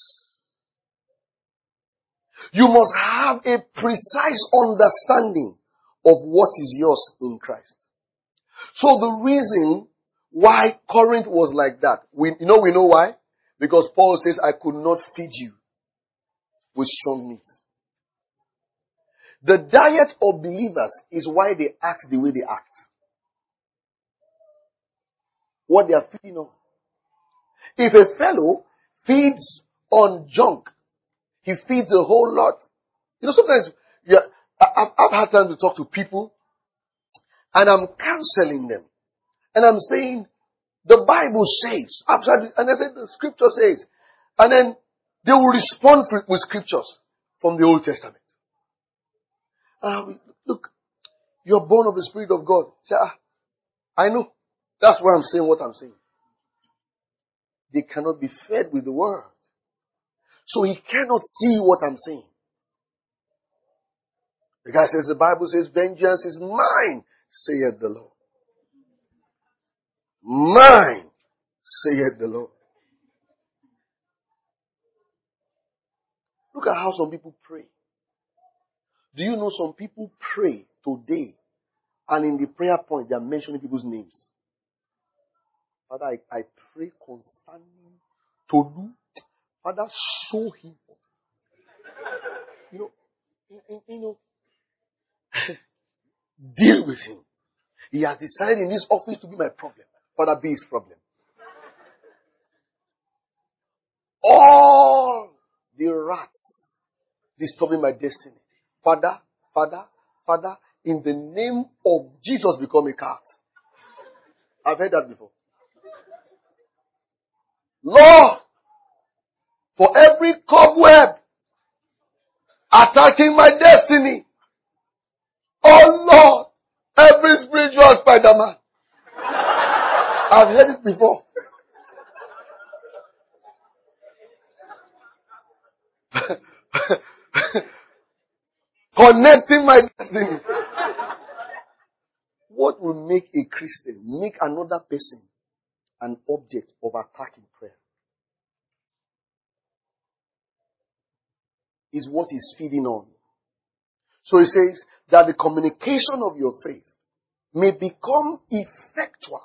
A: You must have a precise understanding of what is yours in Christ. So the reason why Corinth was like that, we, you know, we know why? Because Paul says, I could not feed you with strong meat. The diet of believers is why they act the way they act. What they are feeding on. If a fellow feeds on junk, he feeds a whole lot. You know, sometimes yeah, I've, I've had time to talk to people and I'm counseling them. And I'm saying, the Bible says, absolutely, and I said the scripture says, and then they will respond with scriptures from the Old Testament. And I'll be, look, you're born of the Spirit of God. Say, ah, I know. That's why I'm saying what I'm saying. They cannot be fed with the word. So he cannot see what I'm saying. The guy says, the Bible says, vengeance is mine, saith the Lord. Mine, saith the Lord. Look at how some people pray. Do you know some people pray today and in the prayer point they are mentioning people's names? Father, I, I pray concerning Tolu. Father, show him. You know, you, you know, deal with him. He has decided in this office to be my problem. Father, be his problem. All the rats disturbing my destiny. Father, Father, Father, in the name of Jesus, become a cat. I've heard that before. Lord, for every cobweb attacking my destiny, oh Lord, every spiritual Spider-Man. I've heard it before. Connecting my destiny. What will make a Christian make another person an object of attack in prayer? Is what he's feeding on. So he says that the communication of your faith may become effectual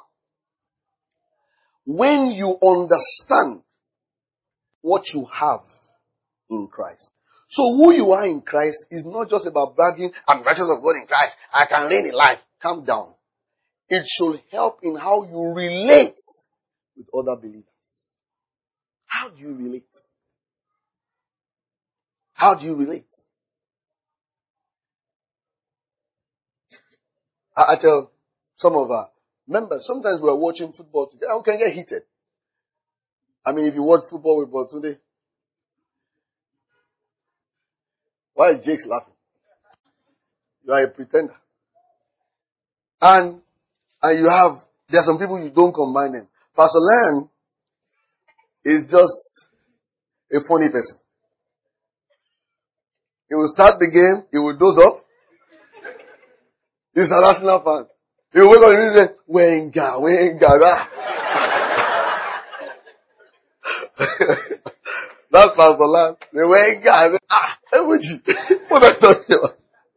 A: when you understand what you have in Christ. So who you are in Christ is not just about bragging, I'm righteous of God in Christ, I can reign in life. Calm down. It should help in how you relate with other believers. How do you relate? How do you relate? I, I tell some of our members, sometimes we're watching football together, we can get heated. I mean, if you watch football with Botunde, why is Jake's laughing? You are a pretender. And, and you have, there are some people you don't combine them. Pastor Len is just a funny person. He will start the game, he will doze up. He's an Arsenal fan. He will wake up and say, Wenger, Wenger. That's Pastor Len. The Wenger. Ah, Emoji. What am I talking about?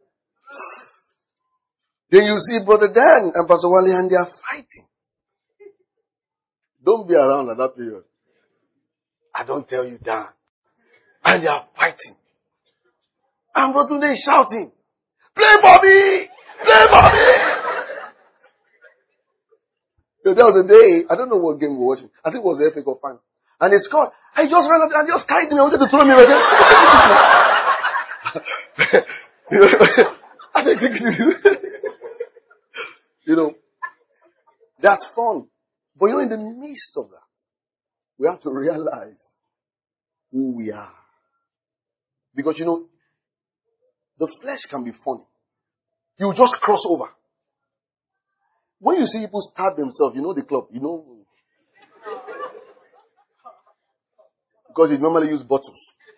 A: Then you see Brother Dan and Pastor Wale and they are fighting. Don't be around at that period. I don't tell you Dan. And they are fighting. And Brother Tunde is shouting, play Bobby! Play Bobby! So there was a day, I don't know what game we were watching. I think it was the F A Cup final. And they scored. I just ran up and just carried me. I wanted to throw me right there. I said, you know, that's fun. But you know, in the midst of that, we have to realize who we are. Because you know, the flesh can be funny. You just cross over. When you see people stab themselves, you know the club, you know. Because you normally use bottles.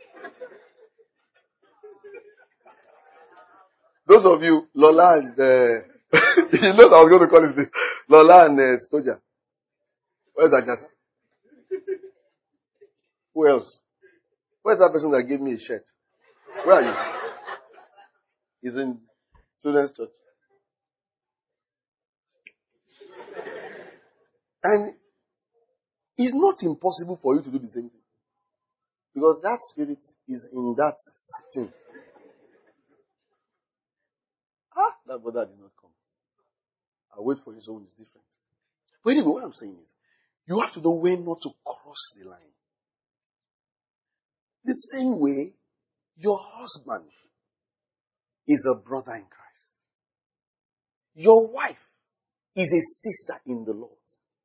A: Those of you, Lola and, uh, you know I was going to call his name. Lola and uh, Stoja. Where's Ajasa? Who else? Where's that person that gave me a shirt? Where are you? He's in Children's Church. And it's not impossible for you to do the same thing. Because that spirit is in that thing. Ah, that brother did not come. I'll wait for his own, it's different. But anyway, what I'm saying is, you have to know when not to cross the line. The same way, your husband is a brother in Christ. Your wife is a sister in the Lord.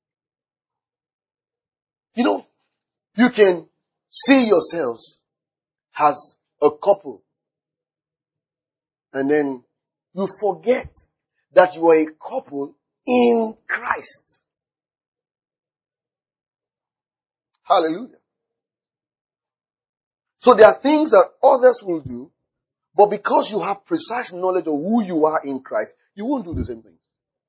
A: You know, you can see yourselves as a couple and then you forget that you are a couple in Christ. Hallelujah. So there are things that others will do, but because you have precise knowledge of who you are in Christ, you won't do the same thing.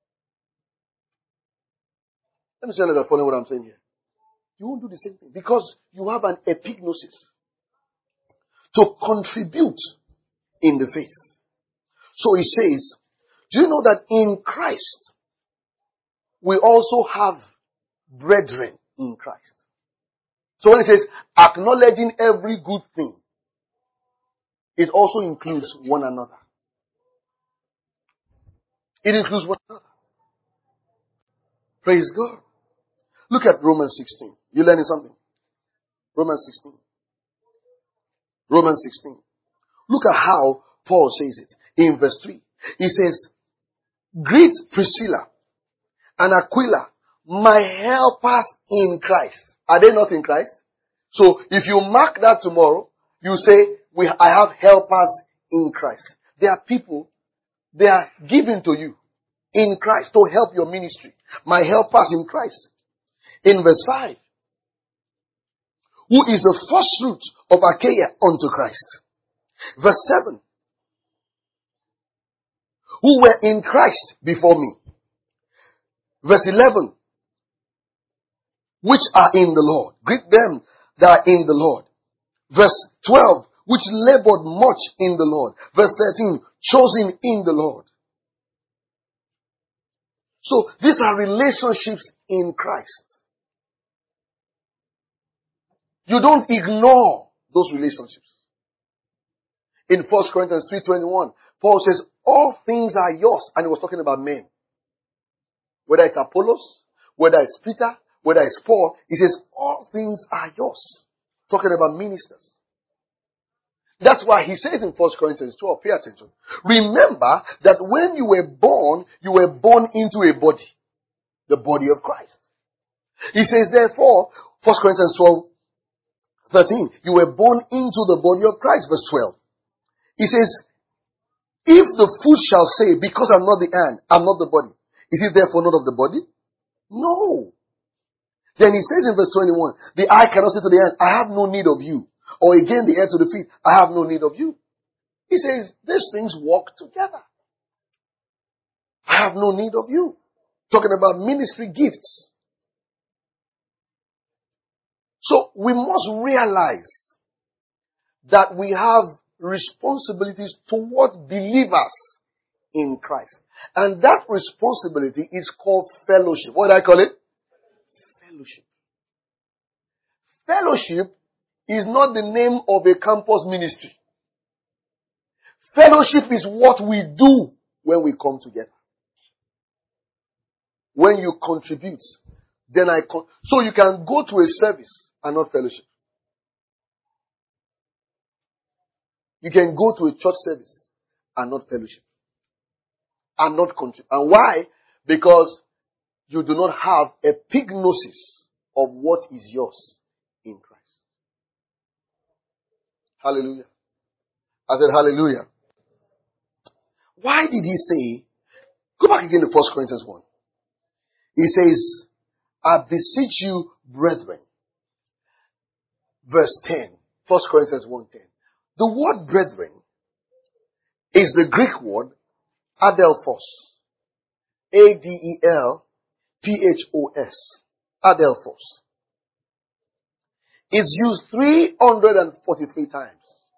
A: Let me say another follow what I'm saying here. You won't do the same thing because you have an epignosis to contribute in the faith. So he says, do you know that in Christ, we also have brethren in Christ? So when it says acknowledging every good thing, it also includes one another. It includes one another. Praise God. Look at Romans sixteen. You learning something? Romans sixteen. Romans sixteen. Look at how Paul says it in verse three. He says, greet Priscilla and Aquila, my helpers in Christ. Are they not in Christ? So if you mark that tomorrow, you say, we, I have helpers in Christ. There are people, they are given to you in Christ to help your ministry. My helpers in Christ. In verse five, who is the first fruit of Achaia unto Christ. Verse seven, who were in Christ before me. Verse eleven, which are in the Lord. Greet them that are in the Lord. Verse twelve, which labored much in the Lord. Verse thirteen, chosen in the Lord. So these are relationships in Christ. You don't ignore those relationships. In First Corinthians three twenty-one, Paul says, all things are yours. And he was talking about men. Whether it's Apollos, whether it's Peter, whether it's Paul, he says, all things are yours. Talking about ministers. That's why he says in First Corinthians twelve, pay attention. Remember that when you were born, you were born into a body. The body of Christ. He says, therefore, First Corinthians twelve, thirteen, you were born into the body of Christ, verse twelve. He says, if the foot shall say, because I'm not the hand, I'm not the body, is it therefore not of the body? No. Then he says in verse twenty-one, the eye cannot say to the hand, I have no need of you. Or again, the ear to the feet, I have no need of you. He says, these things work together. I have no need of you. Talking about ministry gifts. So we must realize that we have responsibilities towards believers in Christ. And that responsibility is called fellowship. What do I call it? Fellowship. Fellowship is not the name of a campus ministry. Fellowship is what we do when we come together. When you contribute, then I con- so you can go to a service and not fellowship. You can go to a church service and not fellowship. And not contribute. And why? Because you do not have epignosis of what is yours in Christ. Hallelujah. I said hallelujah. Why did he say, go back again to First Corinthians one. He says, I beseech you, brethren. Verse ten. First Corinthians one ten. The word brethren is the Greek word adelphos. A D E L P H O S. Adelphos. It's used three hundred forty-three times.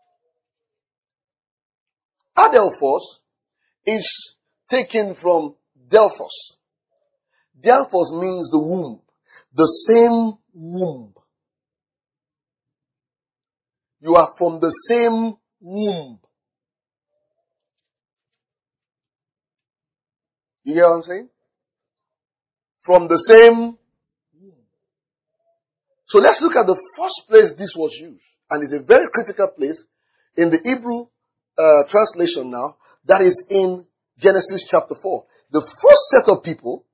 A: Adelphos is taken from Delphos. Delphos means the womb. The same womb. You are from the same womb. You get what I'm saying? From the same womb. So let's look at the first place this was used. And it's a very critical place in the Hebrew uh, translation now. That is in Genesis chapter four. The first set of people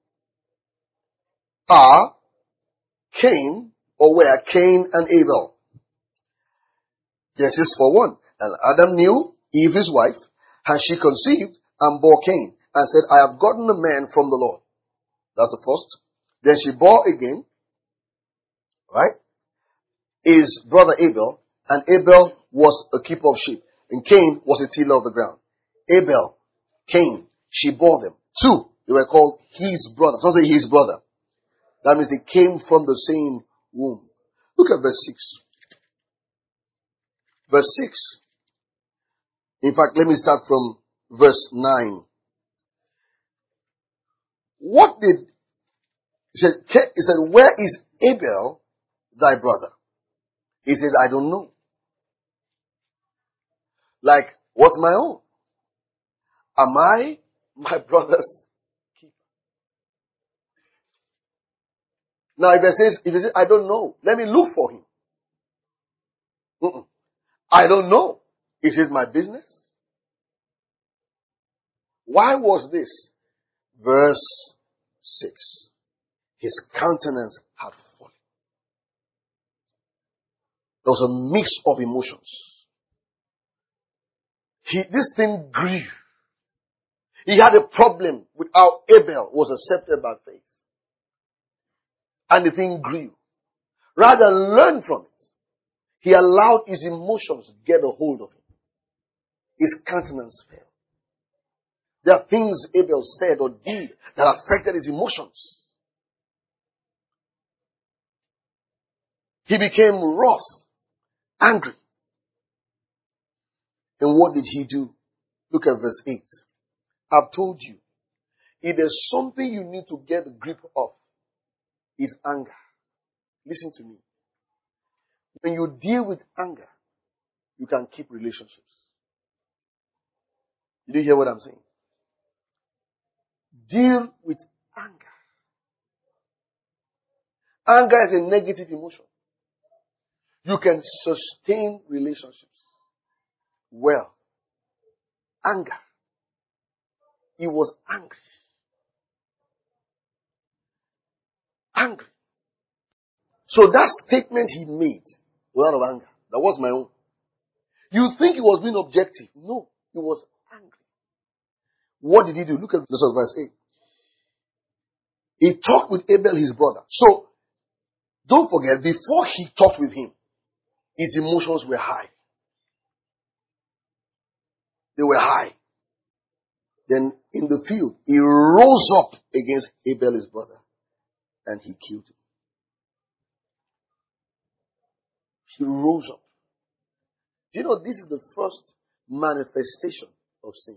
A: are Cain, or were Cain and Abel. Genesis four one. And Adam knew Eve his wife, and she conceived and bore Cain, and said, I have gotten a man from the Lord. That's the first. Then she bore again, right, his brother Abel, and Abel was a keeper of sheep, and Cain was a tiller of the ground. Abel, Cain, she bore them. Two, they were called his brother. Don't say his brother. That means they came from the same womb. Look at verse six. Verse six. In fact, let me start from verse nine. What did, he said, he said, where is Abel, thy brother? He says, I don't know. Like, what's my own? Am I my brother's keeper? Now, if it says, if it says, I don't know, let me look for him. Mm-mm. I don't know. Is it my business? Why was this? Verse six. His countenance had fallen. There was a mix of emotions. He, this thing grew. He had a problem with how Abel was accepted by faith. And the thing grew. Rather than learn from it, he allowed his emotions to get a hold of him. His countenance fell. There are things Abel said or did that affected his emotions. He became wroth, angry. And what did he do? Look at verse eight. I've told you, if there's something you need to get a grip of, it's anger. Listen to me. When you deal with anger, you can keep relationships. Did you hear what I'm saying? Deal with anger. Anger is a negative emotion. You can sustain relationships. well. Anger. He was angry. Angry. So that statement he made was out of anger. That was my own. You think he was being objective. No, he was angry. What did he do? Look at this verse eight. He talked with Abel, his brother. So, don't forget, before he talked with him, his emotions were high. They were high. Then, in the field, he rose up against Abel, his brother, and he killed him. He rose up. Do you know this is the first manifestation of sin?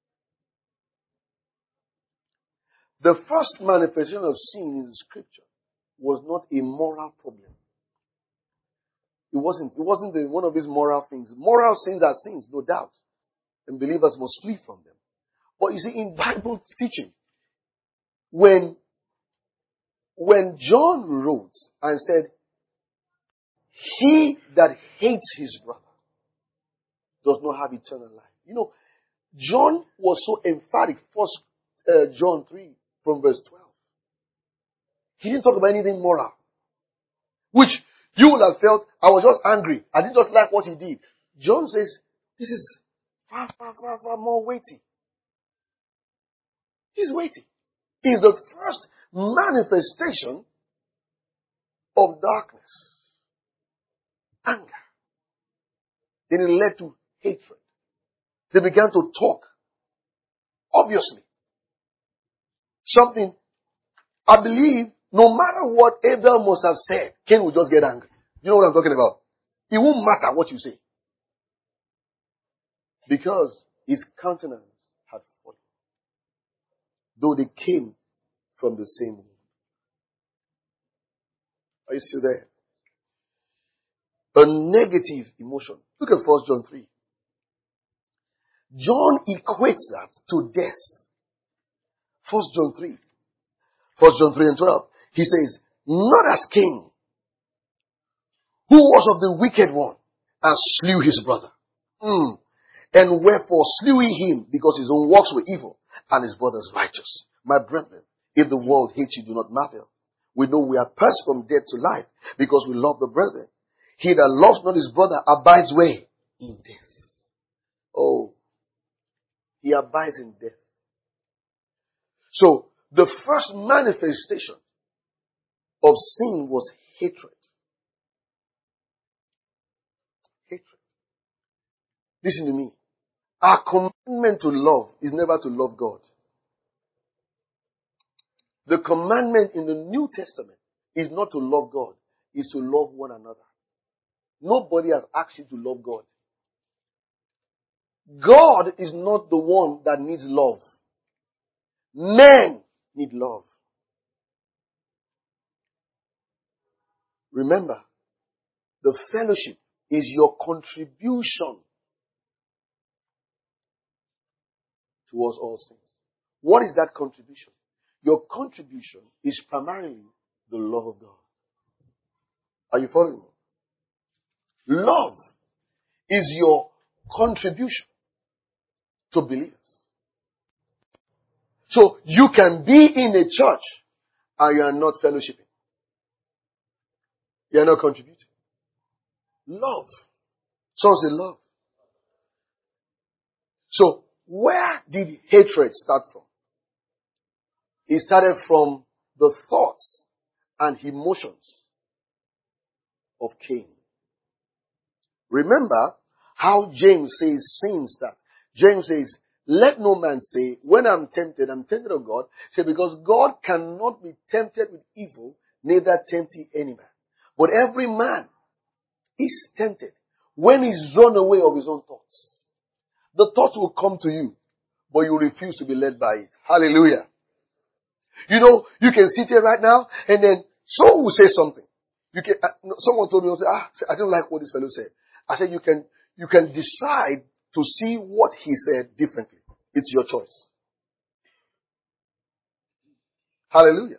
A: The first manifestation of sin in the scripture was not a moral problem. It wasn't. It wasn't the, one of these moral things. Moral sins are sins, no doubt. And believers must flee from them. But you see, in Bible teaching, when, when John wrote and said, he that hates his brother does not have eternal life. You know, John was so emphatic. First uh, John three from verse twelve. He didn't talk about anything moral. Which you would have felt, I was just angry. I didn't just like what he did. John says, this is far, far, far, far more weighty. He's weighty. He's the first manifestation of darkness. Anger. Then it led to hatred. They began to talk. Obviously. Something, I believe, no matter what Abel must have said, Cain would just get angry. You know what I'm talking about? It won't matter what you say. Because his countenance had fallen. Though they came from the same womb. Are you still there? A negative emotion. Look at First John three. John equates that to death. First John three. First John three and twelve. He says, not as Cain, who was of the wicked one, and slew his brother. Mm. And wherefore slew he him, because his own works were evil, and his brother's righteous. My brethren, if the world hates you, do not marvel. We know we are passed from death to life, because we love the brethren. He that loves not his brother abides where? In death. Oh, he abides in death. So, the first manifestation of sin was hatred. Hatred. Listen to me. Our commandment to love is never to love God. The commandment in the New Testament is not to love God, is to love one another. Nobody has asked you to love God. God is not the one that needs love. Men need love. Remember, the fellowship is your contribution towards all things. What is that contribution? Your contribution is primarily the love of God. Are you following me? Love is your contribution to believers. So you can be in a church and you are not fellowshipping. You are not contributing. Love. So say love. So where did hatred start from? It started from the thoughts and emotions of Cain. Remember how James says sin starts. James says, let no man say, when I'm tempted, I'm tempted of God. Say, because God cannot be tempted with evil, neither tempt he any man. But every man is tempted when he's run away of his own thoughts. The thought will come to you, but you refuse to be led by it. Hallelujah. You know, you can sit here right now, and then someone will say something. You can. Uh, someone told me, ah, I don't like what this fellow said. I said, you can, you can decide to see what he said differently. It's your choice. Hallelujah.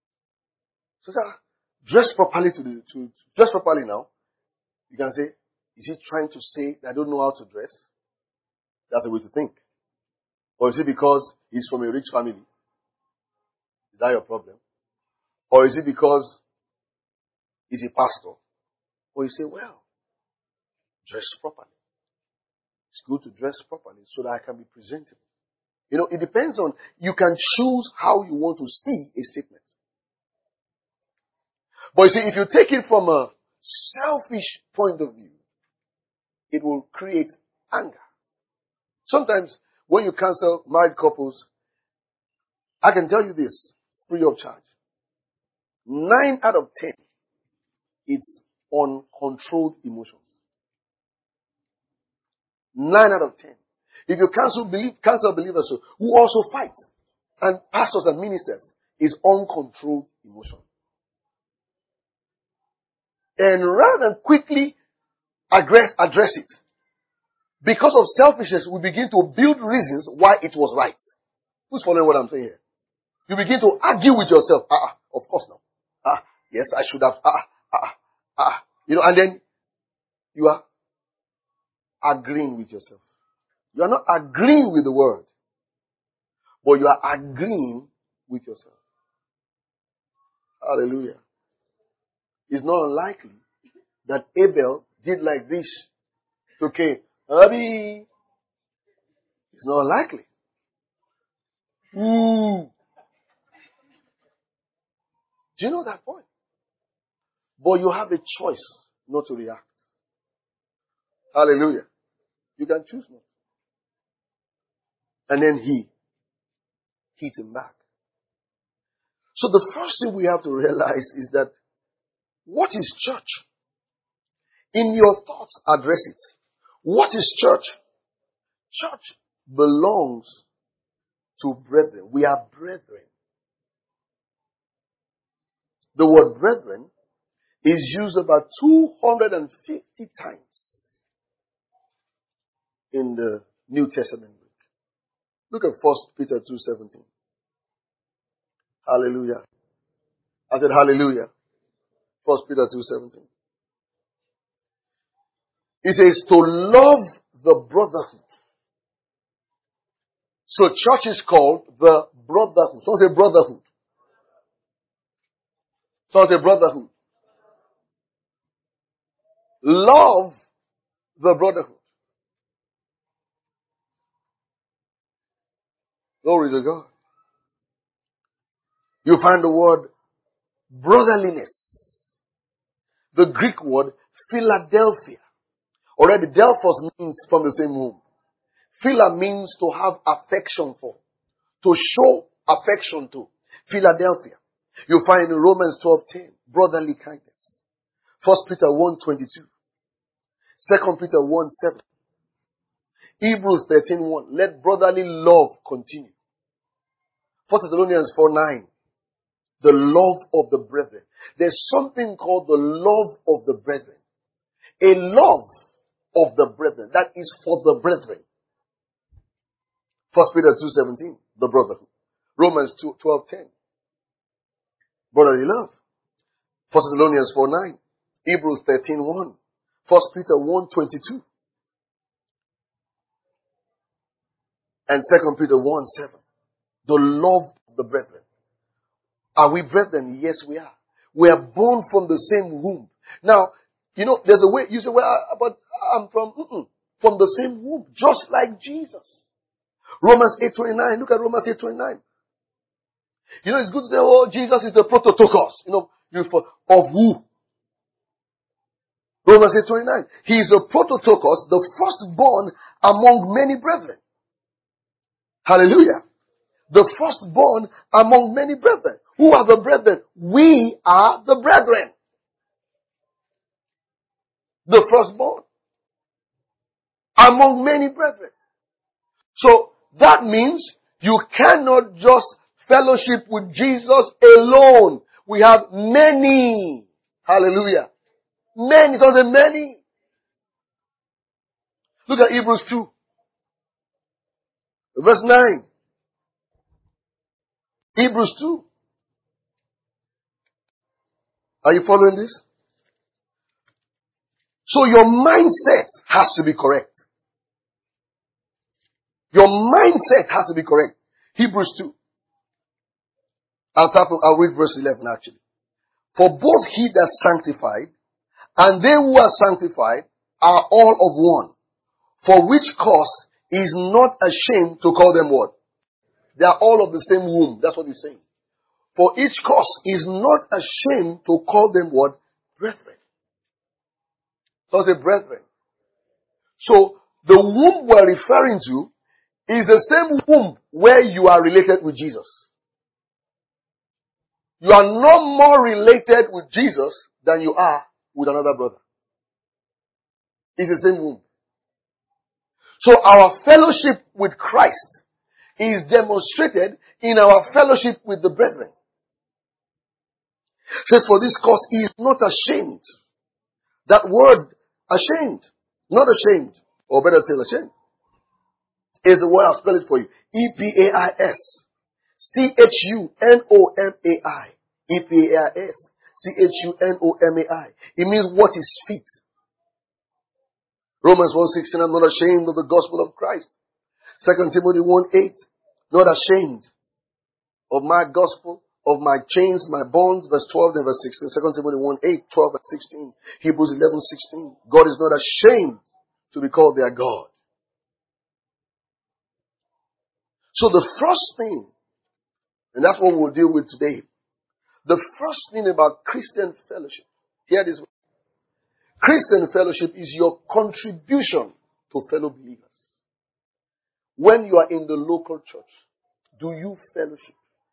A: So, sir, dress properly to the, to, dress properly now. You can say, Is he trying to say that I don't know how to dress? That's a way to think. Or is it because he's from a rich family? Is that your problem? Or is it because he's a pastor? Or you say, well, dress properly. It's good to dress properly so that I can be presentable. You know, it depends on, you can choose how you want to see a statement. But you see, if you take it from a selfish point of view, it will create anger. Sometimes when you counsel married couples, I can tell you this, free of charge. Nine out of ten, it's uncontrolled emotions. Nine out of ten. If you counsel, believe, counsel believers who also fight, and pastors and ministers, is uncontrolled emotion. And rather than quickly address, address it, because of selfishness, we begin to build reasons why it was right. Who's following what I'm saying here? You begin to argue with yourself. Ah, uh-uh, of course not. Ah, yes, I should have. Ah, ah, ah. You know, and then you are agreeing with yourself. You are not agreeing with the word, but you are agreeing with yourself. Hallelujah. It's not unlikely that Abel did like this to Cain. Abby. It's not unlikely. Ooh. Do you know that point? But you have a choice not to react. Hallelujah. You can choose not. And then he hit him back. So the first thing we have to realize is that what is church? In your thoughts, address it. What is church? Church belongs to brethren. We are brethren. The word brethren is used about two hundred fifty times in the New Testament. Look at First Peter two seventeen. Hallelujah. I said hallelujah. First Peter two seventeen. It says to love the brotherhood. So church is called the brotherhood. So say brotherhood. So say brotherhood. Love the brotherhood. Glory to God. You find the word brotherliness. The Greek word Philadelphia. Already Delphos means from the same womb. Phila means to have affection for. To show affection to. Philadelphia. You find in Romans twelve ten, brotherly kindness. First Peter one twenty-two. Second Peter one seven. Hebrews thirteen one. Let brotherly love continue. First Thessalonians four nine. The love of the brethren. There's something called the love of the brethren. A love of the brethren. That is for the brethren. First Peter two seventeen. The brotherhood. Romans twelve ten. Brotherly love. First Thessalonians four nine. Hebrews thirteen one. First Peter one twenty-two. And Second Peter one seven. The love of the brethren. Are we brethren? Yes, we are. We are born from the same womb. Now, you know, there's a way, you say, well, but I'm from, mm-mm, from the same womb, just like Jesus. Romans eight twenty-nine. Look at Romans eight twenty-nine. You know, it's good to say, oh, Jesus is the prototokos. You know, you for, of who? Romans eight twenty-nine. He is the prototokos, the firstborn among many brethren. Hallelujah. The firstborn among many brethren. Who are the brethren? We are the brethren. The firstborn among many brethren. So that means you cannot just fellowship with Jesus alone. We have many. Hallelujah. Many. So the many. Look at Hebrews two. Verse nine. Hebrews two. Are you following this? So your mindset has to be correct. Your mindset has to be correct. Hebrews two. I'll, tap, I'll read verse eleven actually. For both he that sanctified and they who are sanctified are all of one. For which cause he is not ashamed to call them what? They are all of the same womb. That's what he's saying. For each cause is not ashamed to call them what? Brethren. So say brethren. So the womb we're referring to is the same womb where you are related with Jesus. You are no more related with Jesus than you are with another brother. It's the same womb. So our fellowship with Christ is demonstrated in our fellowship with the brethren. It says, for this cause he is not ashamed. That word, ashamed, not ashamed, or better say ashamed, is the word I'll spell it for you. E P A I S. C H U N O M A I. E P A I S. C H U N O M A I. It means what is fit. Romans one sixteen, I'm not ashamed of the gospel of Christ. Second Timothy one eight, not ashamed of my gospel, of my chains, my bonds, verse twelve and verse sixteen. Second Timothy one eight, twelve and sixteen. Hebrews eleven sixteen. God is not ashamed to be called their God. So the first thing, and that's what we'll deal with today, the first thing about Christian fellowship, hear this. Christian fellowship is your contribution to fellow believers. When you are in the local church, do you fellowship?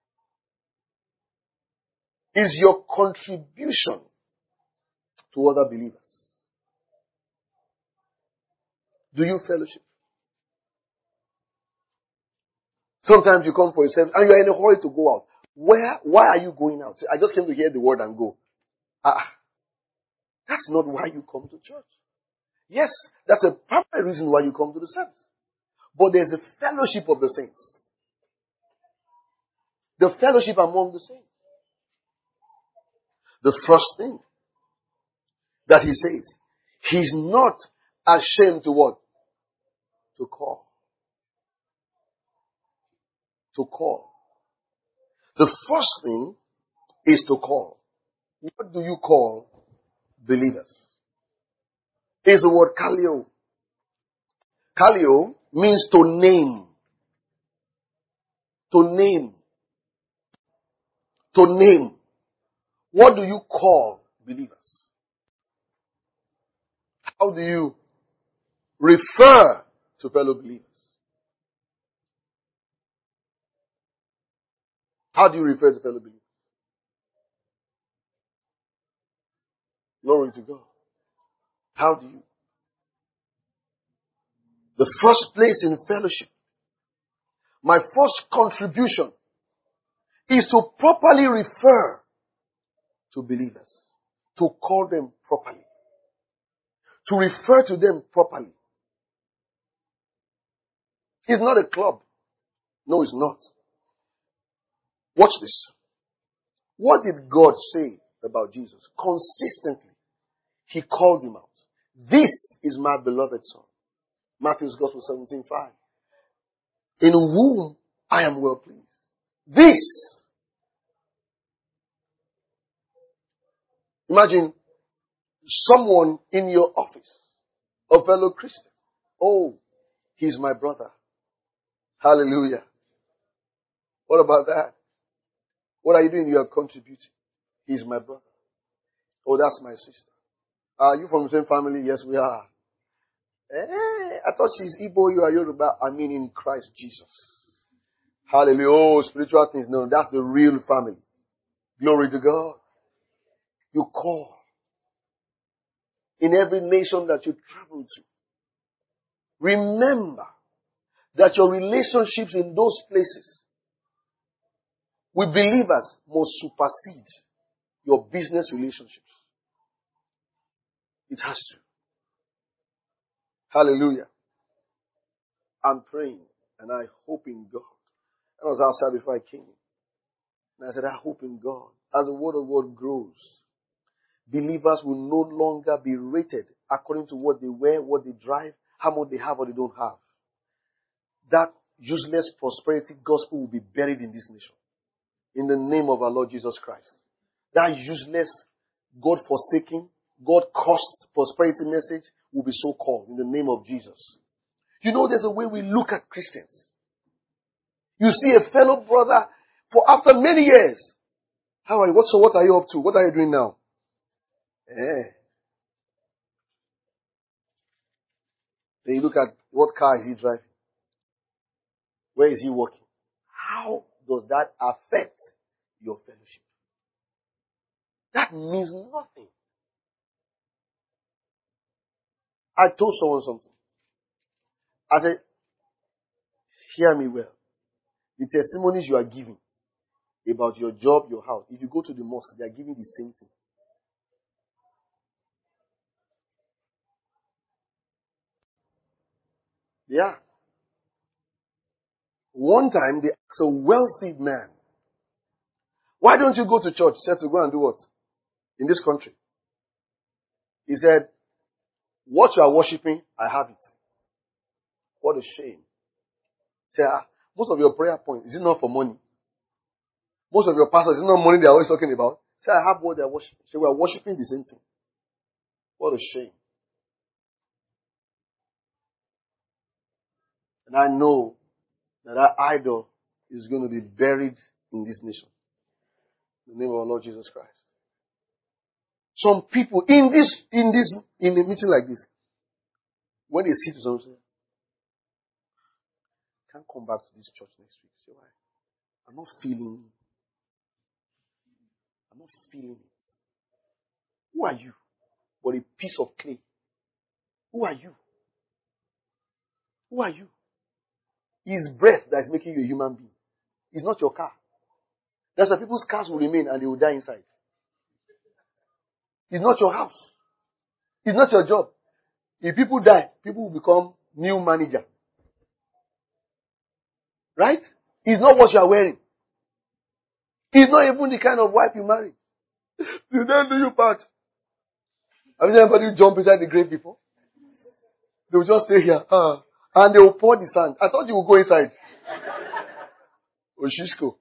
A: Is your contribution to other believers? Do you fellowship? Sometimes you come for yourself and you are in a hurry to go out. Where, why are you going out? I just came to hear the word and go. Ah, that's not why you come to church. Yes, that's a primary reason why you come to the service. But there's the fellowship of the saints. The fellowship among the saints. The first thing that he says, he's not ashamed to what? To call. To call. The first thing is to call. What do you call believers? Is the word kaleo. Kaleo means to name. To name. To name. What do you call believers? How do you refer to fellow believers? How do you refer to fellow believers? Glory to God. How do you? The first place in fellowship, my first contribution is to properly refer to believers. To call them properly. To refer to them properly. It's not a club. No, it's not. Watch this. What did God say about Jesus? Consistently, he called him out. This is my beloved son. Matthew's Gospel seventeen five. In whom I am well pleased. This. Imagine someone in your office, a fellow Christian. Oh, he's my brother. Hallelujah. What about that? What are you doing? You are contributing. He's my brother. Oh, that's my sister. Are you from the same family? Yes, we are. Eh, I thought she's Igbo, you are Yoruba. I mean in Christ Jesus. Hallelujah. Oh, spiritual things. No, that's the real family. Glory to God. You call. In every nation that you travel to. Remember that your relationships in those places with believers must supersede your business relationships. It has to. Hallelujah. I'm praying and I hope in God. I was outside before I came. And I said, I hope in God. As the word of God grows, believers will no longer be rated according to what they wear, what they drive, how much they have or they don't have. That useless prosperity gospel will be buried in this nation. In the name of our Lord Jesus Christ. That useless, God-forsaking, God-cursed prosperity message will be so called in the name of Jesus. You know, there's a way we look at Christians. You see a fellow brother for after many years. How are you? What, so what are you up to? What are you doing now? Eh. Then you look at what car is he driving? Where is he working? How does that affect your fellowship? That means nothing. I told someone something. I said, hear me well. The testimonies you are giving about your job, your house, if you go to the mosque, they are giving the same thing. Yeah. One time, they asked a wealthy man, why don't you go to church? He said to go and do what? In this country. He said, what you are worshipping, I have it. What a shame. He said, ah, most of your prayer points, is it not for money? Most of your pastors, is it not money they are always talking about? Say, I have what they are worshiping. Say, we are worshipping the same thing. What a shame. And I know that that idol is going to be buried in this nation. In the name of our Lord Jesus Christ. Some people in this, in this, in a meeting like this, when they sit with someone, say, can't come back to this church next week. Say, why? I'm not feeling, I'm not feeling it. Who are you? But a piece of clay. Who are you? Who are you? It's breath that is making you a human being. It's not your car. That's why people's cars will remain and they will die inside. It's not your house. It's not your job. If people die, people will become new manager. Right? It's not what you are wearing. It's not even the kind of wife you marry. You don't do your part. Have you seen anybody jump inside the grave before? They will just stay here. Uh, and they will pour the sand. I thought you would go inside. Oshishko.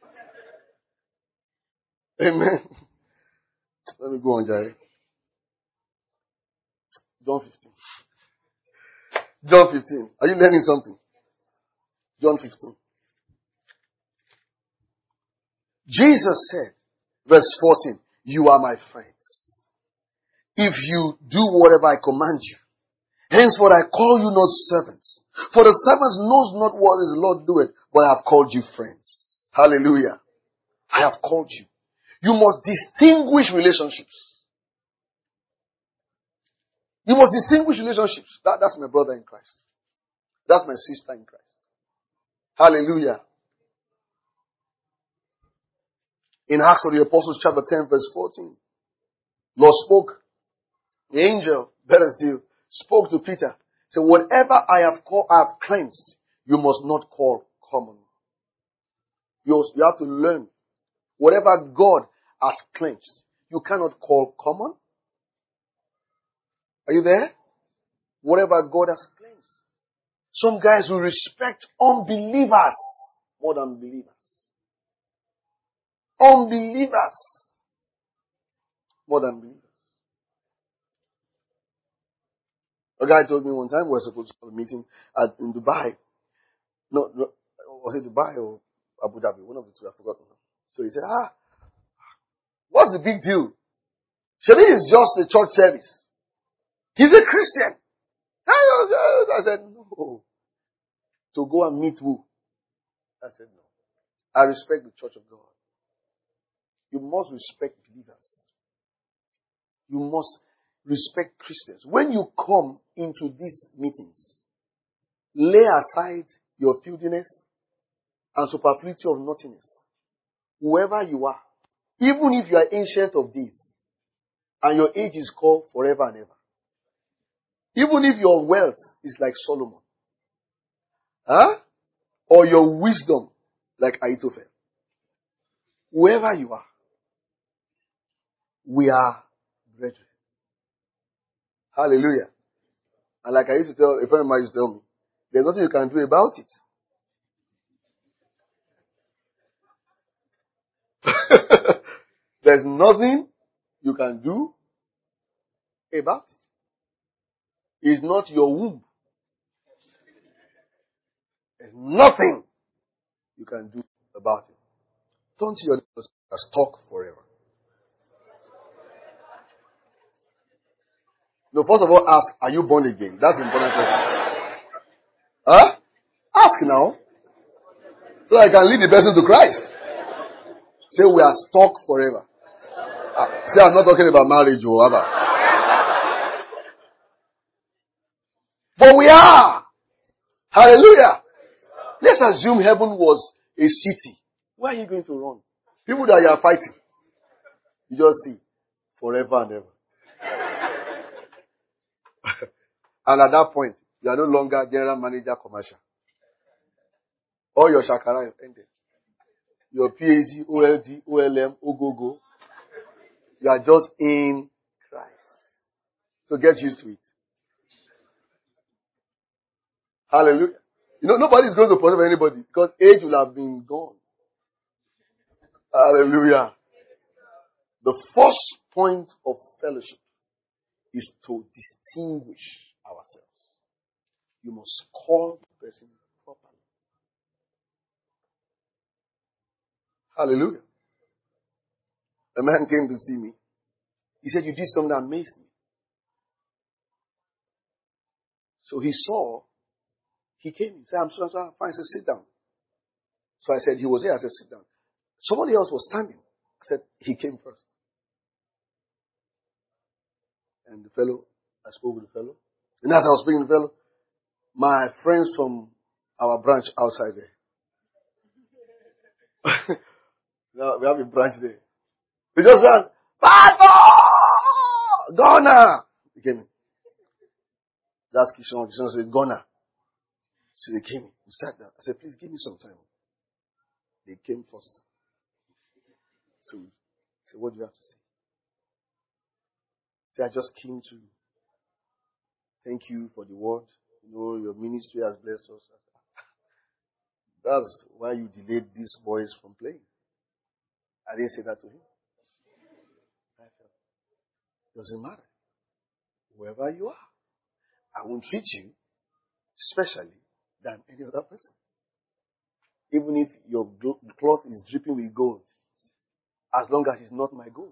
A: Amen. Let me go on, Jai. John fifteen. John fifteen. Are you learning something? John fifteen. Jesus said, verse fourteen, you are my friends, if you do whatever I command you. Henceforth I call you not servants, for the servant knows not what his Lord doeth, but I have called you friends. Hallelujah. I have called you. You must distinguish relationships. You must distinguish relationships. That, that's my brother in Christ. That's my sister in Christ. Hallelujah. In Acts of the Apostles chapter ten verse fourteen, Lord spoke, the angel, better still, spoke to Peter. Said, whatever I have called, I have cleansed, you must not call common. You, you have to learn. Whatever God has cleansed, you cannot call common. Are you there? Whatever God has cleansed. Some guys will respect unbelievers more than believers. Unbelievers more than believers. A guy told me one time we were supposed to have a meeting at, in Dubai. No, no, was it Dubai or Abu Dhabi? One of the two, I've forgotten. So he said, ah, what's the big deal? Shabi is just a church service. He's a Christian. I said, no. To go and meet who? I said, no. I respect the church of God. You must respect believers. You must respect Christians. When you come into these meetings, lay aside your filthiness and superfluity of nothingness. Whoever you are, even if you are ancient of days, and your age is called forever and ever. Even if your wealth is like Solomon. Huh? Or your wisdom like Ahithophel. Whoever you are, we are brethren. Hallelujah. And like I used to tell, a friend of mine used to tell me, there's nothing you can do about it. There's nothing you can do about it. It's not your womb. There's nothing you can do about it. Don't see your neighbors as talk forever. No, first of all, ask, are you born again? That's the important question. Huh? Ask now. So I can lead the person to Christ. Say we are stuck forever. Uh, say I'm not talking about marriage or whatever. But we are. Hallelujah. Let's assume heaven was a city. Where are you going to run? People that you are fighting. You just see. Forever and ever. And at that point, you are no longer general manager commercial. All your shakara is ended. Your P H D, O L D, O L M, O G O G O. You are just in Christ. So get used to it. Hallelujah. You know, nobody is going to protect anybody because age will have been gone. Hallelujah. The first point of fellowship is to distinguish ourselves. You must call the person properly. Hallelujah. A man came to see me. He said, you did something that amazed me. So he saw, he came, he said, I'm so, so fine. I said, sit down. So I said, he was here. I said, sit down. Somebody else was standing. I said, he came first. And the fellow, I spoke with the fellow. And as I was speaking to the fellow, my friends from our branch outside there. Now we have a branch there. They just ran, Papa! Ghana! He came in. That's Kishon. Kishon said, Ghana. So they came in. We sat down. I said, please give me some time. They came first. So we said, what do you have to say? Say, I just came to thank you for the word. You know, your ministry has blessed us. That's why you delayed these boys from playing. I didn't say that to him. I felt, doesn't matter. Whoever you are, I won't treat you specially than any other person. Even if your gl- cloth is dripping with gold, as long as it's not my gold.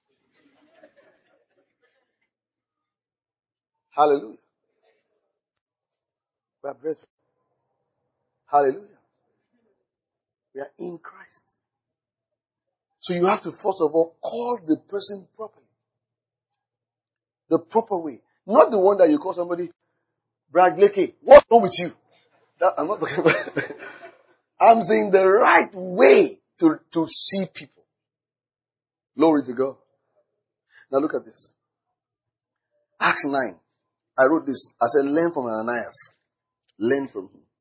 A: Hallelujah. We are brethren. Hallelujah. We are in Christ. So you have to first of all call the person properly. The proper way. Not the one that you call somebody, Brad Blakey, what's wrong with you? That, I'm not talking about I'm saying the right way to, to see people. Glory to God. Now look at this. Acts nine. I wrote this. I said, learn from Ananias. Learn from him.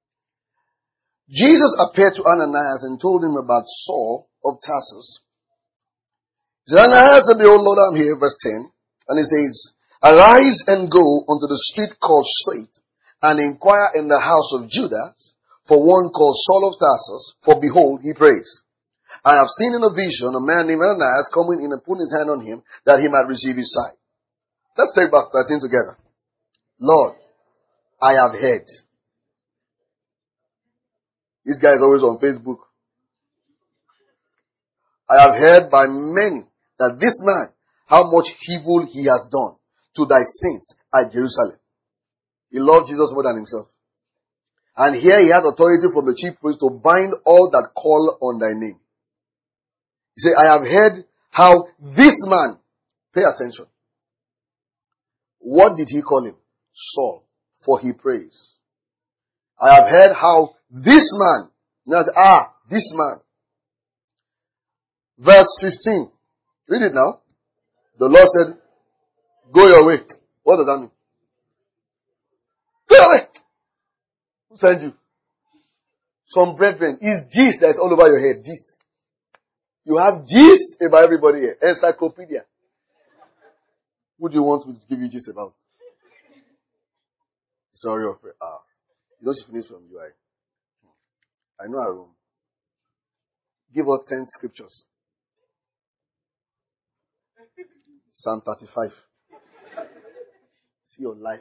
A: Jesus appeared to Ananias and told him about Saul of Tarsus. He said, Ananias said, behold, Lord, I'm here. Verse ten. And he says, arise and go unto the street called Straight and inquire in the house of Judas for one called Saul of Tarsus. For behold, he prays. I have seen in a vision a man named Ananias coming in and putting his hand on him that he might receive his sight. Let's take verse thirteen together. Lord, I have heard. This guy is always on Facebook. I have heard by many that this man, how much evil he has done to thy saints at Jerusalem. He loved Jesus more than himself. And here he has authority from the chief priest to bind all that call on thy name. He said, I have heard how this man, pay attention. What did he call him? Saul. For he prays. I have heard how this man, now, ah, this man. Verse fifteen. Read it now. The Lord said, go your way. What does that mean? Go your way. Who sent you? Some brethren. It's gist that's all over your head. Gist. You have gist about everybody here. Encyclopedia. Who do you want me to give you gist about? Sorry, of ah, you know she finished from U I. I know her room. Give us ten scriptures. Psalm thirty-five. See your life.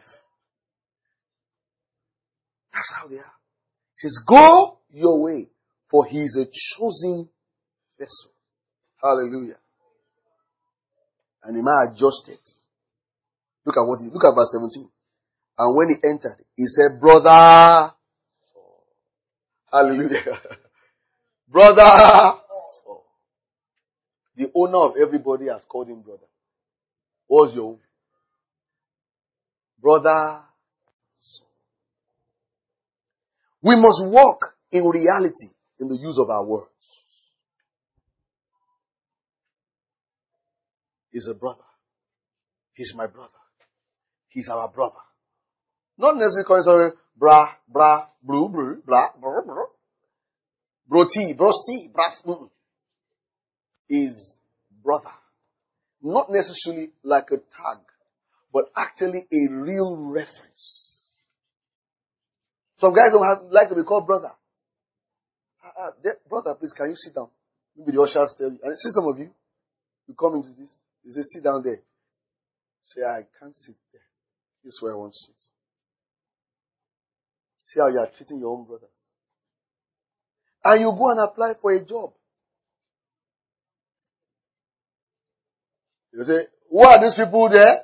A: That's how they are. He says, go your way, for he is a chosen vessel. Hallelujah. And he might adjust it. Look at what he, look at verse seventeen. And when he entered, he said, brother. Hallelujah. Brother. The owner of everybody has called him brother. What's your own? Brother. We must walk in reality in the use of our words. He's a brother. He's my brother. He's our brother. Not necessarily calling sorry, bra, bra, bru, bru, blah, bro, bro. Broti, brosti, bras. Mm-mm. Is brother. Not necessarily like a tag, but actually a real reference. Some guys don't have, like to be called brother. Uh, uh, they, brother, please, can you sit down? Maybe the ushers tell you. And see some of you, you come into this, you say, sit down there. Say, I can't sit there. This is where I want to sit. See how you are treating your own brothers. And you go and apply for a job. You say, who are these people there?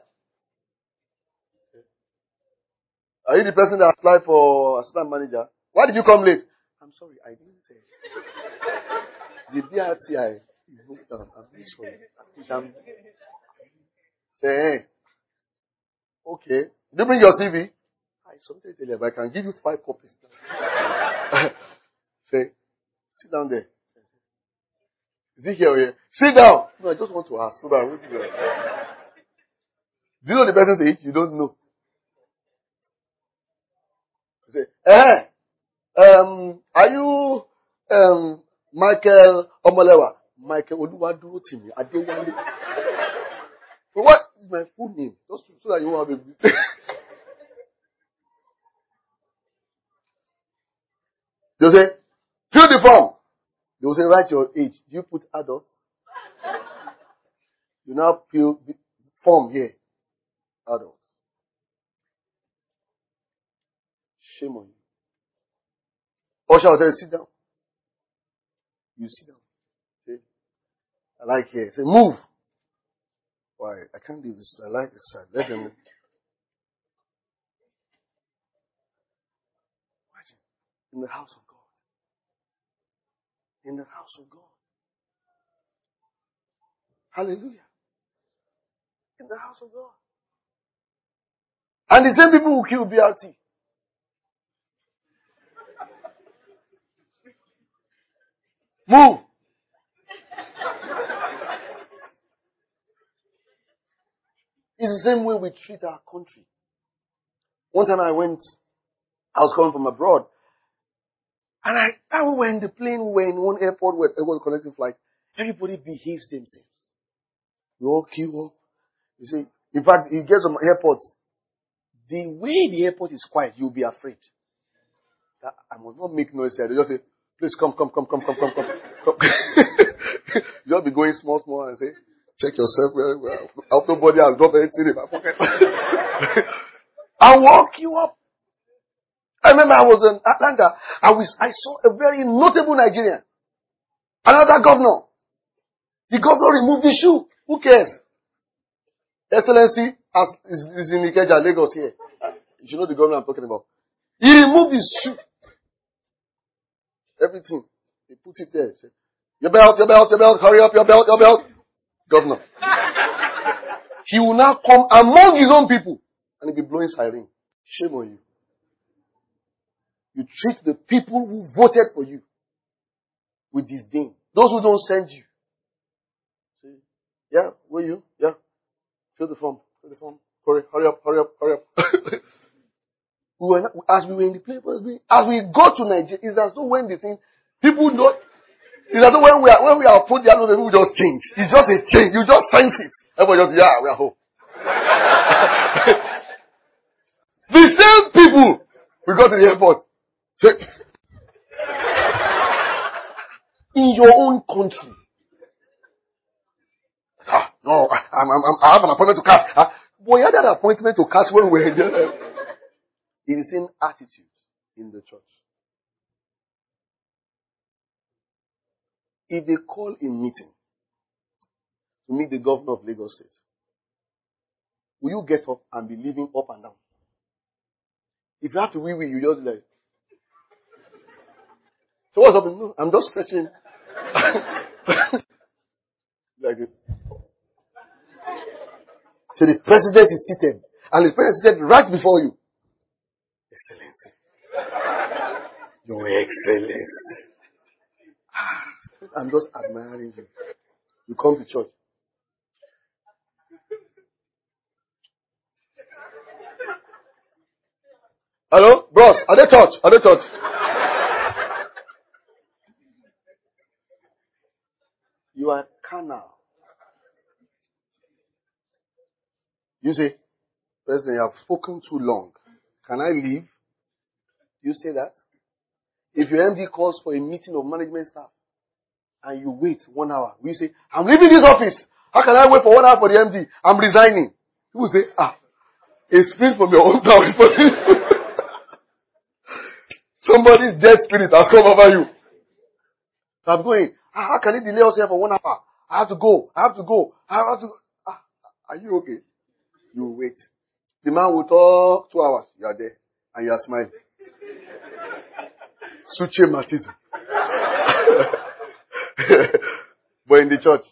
A: Are you the person that applied for assistant manager? Why did you come late? I'm sorry, I didn't say. The B R T I booked down. I'm really sorry. I'm, say, hey, okay. Did you bring your C V? I something tell you, but I can give you five copies. Say, sit down there. Is he here or here? Sit down. No, I just want to ask. So that I won't sit down. Do you know the person's age? You don't know. You say, eh, um, are you um Michael Omolewa? Michael Oluwadurotimi Adewale. But what is my full name? Just so that you won't have a mistake. They'll say, fill the form. They will say, write your age. Do you put adult? You now fill the form here. Adult. Shame on you. Usher will tell you, sit down. You sit down. Say, I like here. Say, move. Why? I can't leave this. I like this side. Let them. Imagine. In the house of God. In the house of God. Hallelujah. In the house of God. And the same people who kill B R T. Move. It's the same way we treat our country. One time I went, I was coming from abroad. And I, I we were in the plane, we were in one airport where it was a connecting flight. Everybody behaves themselves. We all queue up. You see, in fact, you get some airports. The way the airport is quiet, you'll be afraid. That I must not make noise here. They just say, please come, come, come, come, come, come, come. come. You just be going small, small and say, check yourself very well. Nobody has dropped anything in my pocket. I walk you up. I remember I was in Atlanta. I was, I saw a very notable Nigerian. Another governor. The governor removed his shoe. Who cares? Excellency as, is, is in Ikeja, Lagos here. You should know the governor I'm talking about. He removed his shoe. Everything. He put it there. He said, your belt, your belt, your belt, hurry up, your belt, your belt. Governor. He will now come among his own people and he'll be blowing siren. Shame on you. You treat the people who voted for you with disdain. Those who don't send you. See? Yeah, were you? Yeah. Fill the form. Fill the form. Hurry, hurry up, hurry up, hurry up. we were not, as we were in the place, as we go to Nigeria, it's as though when the thing, people don't, it's as though when we are, when we are put there, people just change. It's just a change. You just sense it. Everybody just, yeah, we are home. The same people we got to the airport. Say, in your own country. Ah, no, I, I'm, I'm, I have an appointment to catch. Ah, boy, you had an appointment to catch when we were there. It is in attitude in the church. If they call a meeting to meet the governor of Lagos State, will you get up and be living up and down? If you have to wee wee, you just like. So what's up? No, I'm just stretching. Like it. So the president is seated, and the president is seated right before you. Excellency. Your Excellency. I'm just admiring you. You come to church. Hello? Bros, are they church? Are they church? You are carnal. You say, President, you have spoken too long. Can I leave? You say that? If your M D calls for a meeting of management staff and you wait one hour, will you say, I'm leaving this office. How can I wait for one hour for the M D? I'm resigning. You will say, ah, a spirit from your own town. Somebody's dead spirit has come over you. So I'm going, ah, how can it delay us here for one hour? I have to go. I have to go. I have to go. Ah, are you okay? You will wait. The man will talk two hours. You are there. And you are smiling. Suche Matism. But in the church.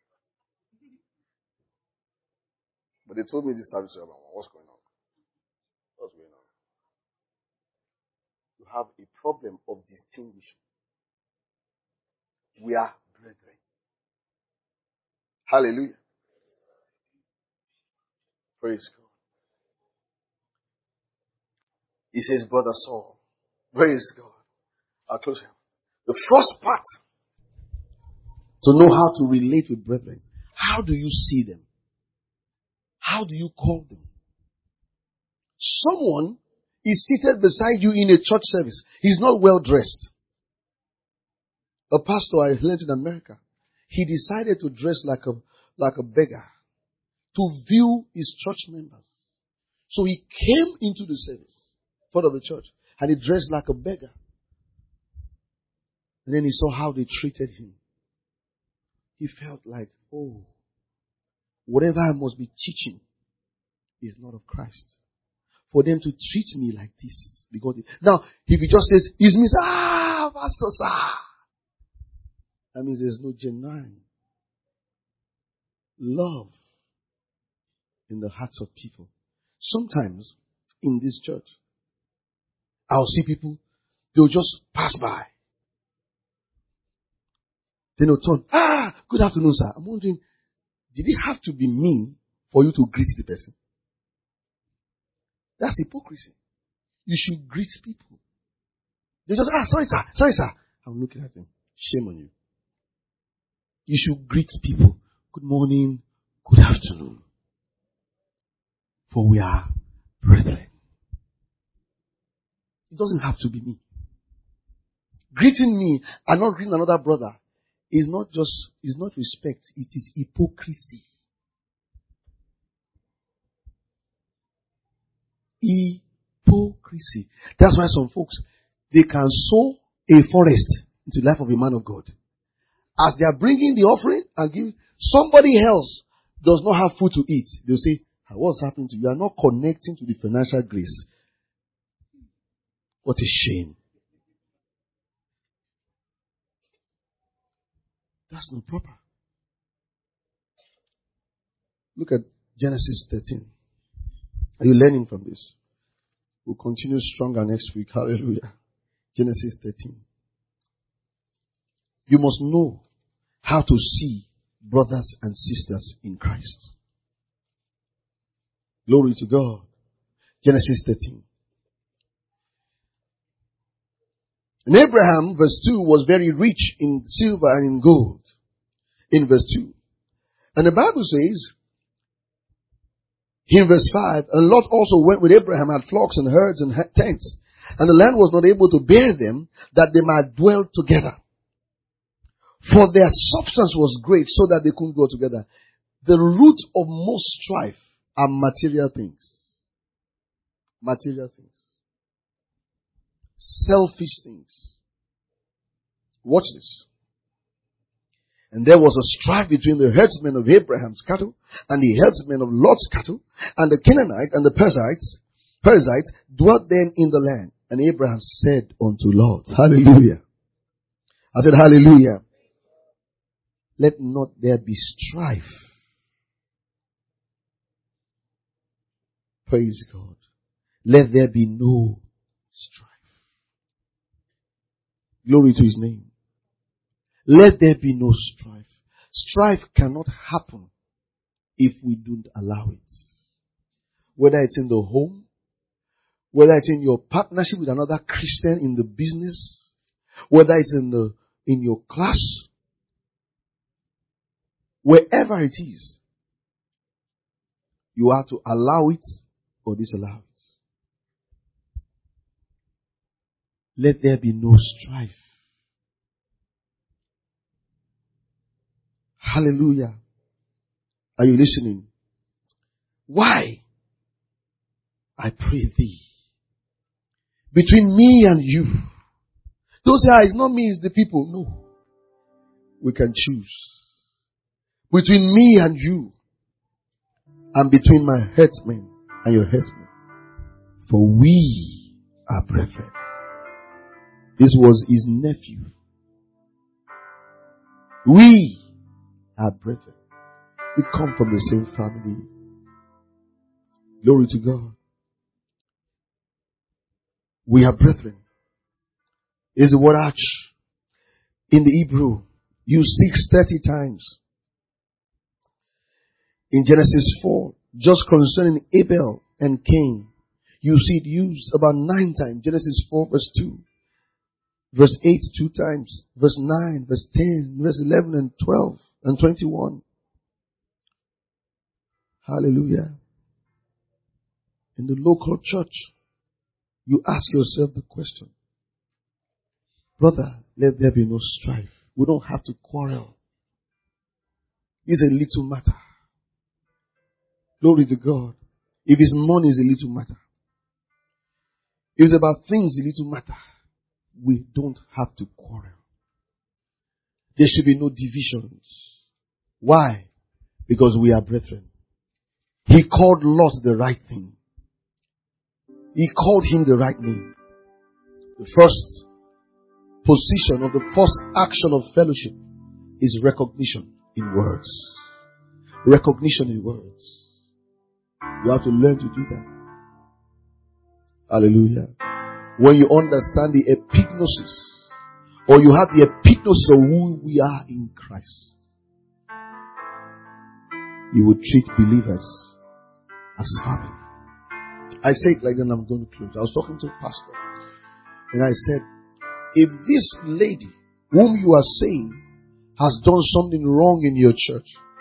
A: But they told me this service about what's going on. What's going on? You have a problem of distinguishing. We are brethren. Hallelujah. Praise God. He says, Brother Saul. Praise God. I'll close here. The first part to know how to relate with brethren. How do you see them? How do you call them? Someone is seated beside you in a church service. He's not well dressed. A pastor I learned in America, he decided to dress like a, like a beggar to view his church members. So he came into the service, front of the church, and he dressed like a beggar. And then he saw how they treated him. He felt like, oh, whatever I must be teaching is not of Christ. For them to treat me like this. Because it, now, if he just says, it's me, ah, pastor, sir. That means there's no genuine love in the hearts of people. Sometimes, in this church, I'll see people, they'll just pass by. Then they'll turn, ah, good afternoon, sir. I'm wondering, did it have to be me for you to greet the person? That's hypocrisy. You should greet people. They just, ah, sorry, sir, sorry, sir. I'm looking at them. Shame on you. You should greet people. Good morning, good afternoon. For we are brethren. It doesn't have to be me. Greeting me and not greeting another brother is not just, is not respect. It is hypocrisy. Hypocrisy. That's why some folks, they can sow a forest into the life of a man of God. As they are bringing the offering and giving, somebody else does not have food to eat. They'll say, what's happening to you? You are not connecting to the financial grace. What a shame. That's not proper. Look at Genesis thirteen. Are you learning from this? We'll continue stronger next week. Hallelujah. Genesis thirteen. You must know how to see brothers and sisters in Christ. Glory to God. Genesis thirteen. And Abraham, verse two, was very rich in silver and in gold. In verse two. And the Bible says, In verse five, and Lot also went with Abraham, had flocks and herds and tents, and the land was not able to bear them, that they might dwell together. For their substance was great, so that they couldn't dwell together. The root of most strife are material things. Material things. Selfish things. Watch this. And there was a strife between the herdsmen of Abraham's cattle and the herdsmen of Lot's cattle, and the Canaanites and the Perizzites, Perizzites dwelt then in the land. And Abraham said unto Lot, hallelujah. I said, hallelujah. Let not there be strife. Praise God. Let there be no strife. Glory to his name. Let there be no strife. Strife cannot happen if we don't allow it. Whether it's in the home, whether it's in your partnership with another Christian in the business, whether it's in the in your class, wherever it is, you have to allow it or disallow it. Let there be no strife. Hallelujah. Are you listening? Why? I pray thee. Between me and you. Don't say, ah, it's not me, it's the people. No. We can choose. Between me and you. And between my herdsmen and your herdsmen. For we are brethren. This was his nephew. We are brethren. We come from the same family. Glory to God. We are brethren. Is the word arch. In the Hebrew, used six thirty times. In Genesis four, just concerning Abel and Cain, you see it used about nine times. Genesis four verse two. Verse eight two times. Verse nine, verse ten, verse eleven and twelve and twenty-one. Hallelujah. In the local church, you ask yourself the question, brother, let there be no strife. We don't have to quarrel. It's a little matter. Glory to God. If it's money, it's a little matter. If it's about things, a little matter. We don't have to quarrel. There should be no divisions. Why? Because we are brethren. He called Lot the right thing. He called him the right name. The first position of the first action of fellowship is recognition in words. Recognition in words. You have to learn to do that. Hallelujah. When you understand the epignosis, or you have the epignosis of who we are in Christ, you will treat believers as family. I say it like that, I'm going to close. I was talking to a pastor, and I said, if this lady, whom you are saying, has done something wrong in your church,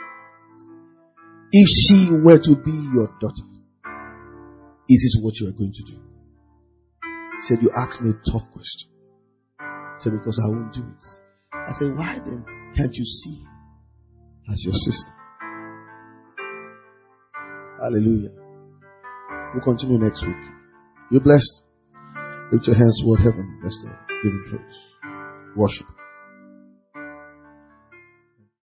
A: if she were to be your daughter, is this what you are going to do? He said, you asked me a tough question. I said, because I won't do it. I said, why then can't you see as your sister? Hallelujah. We'll continue next week. You're blessed. Lift your hands toward heaven. Let's give him praise. Worship.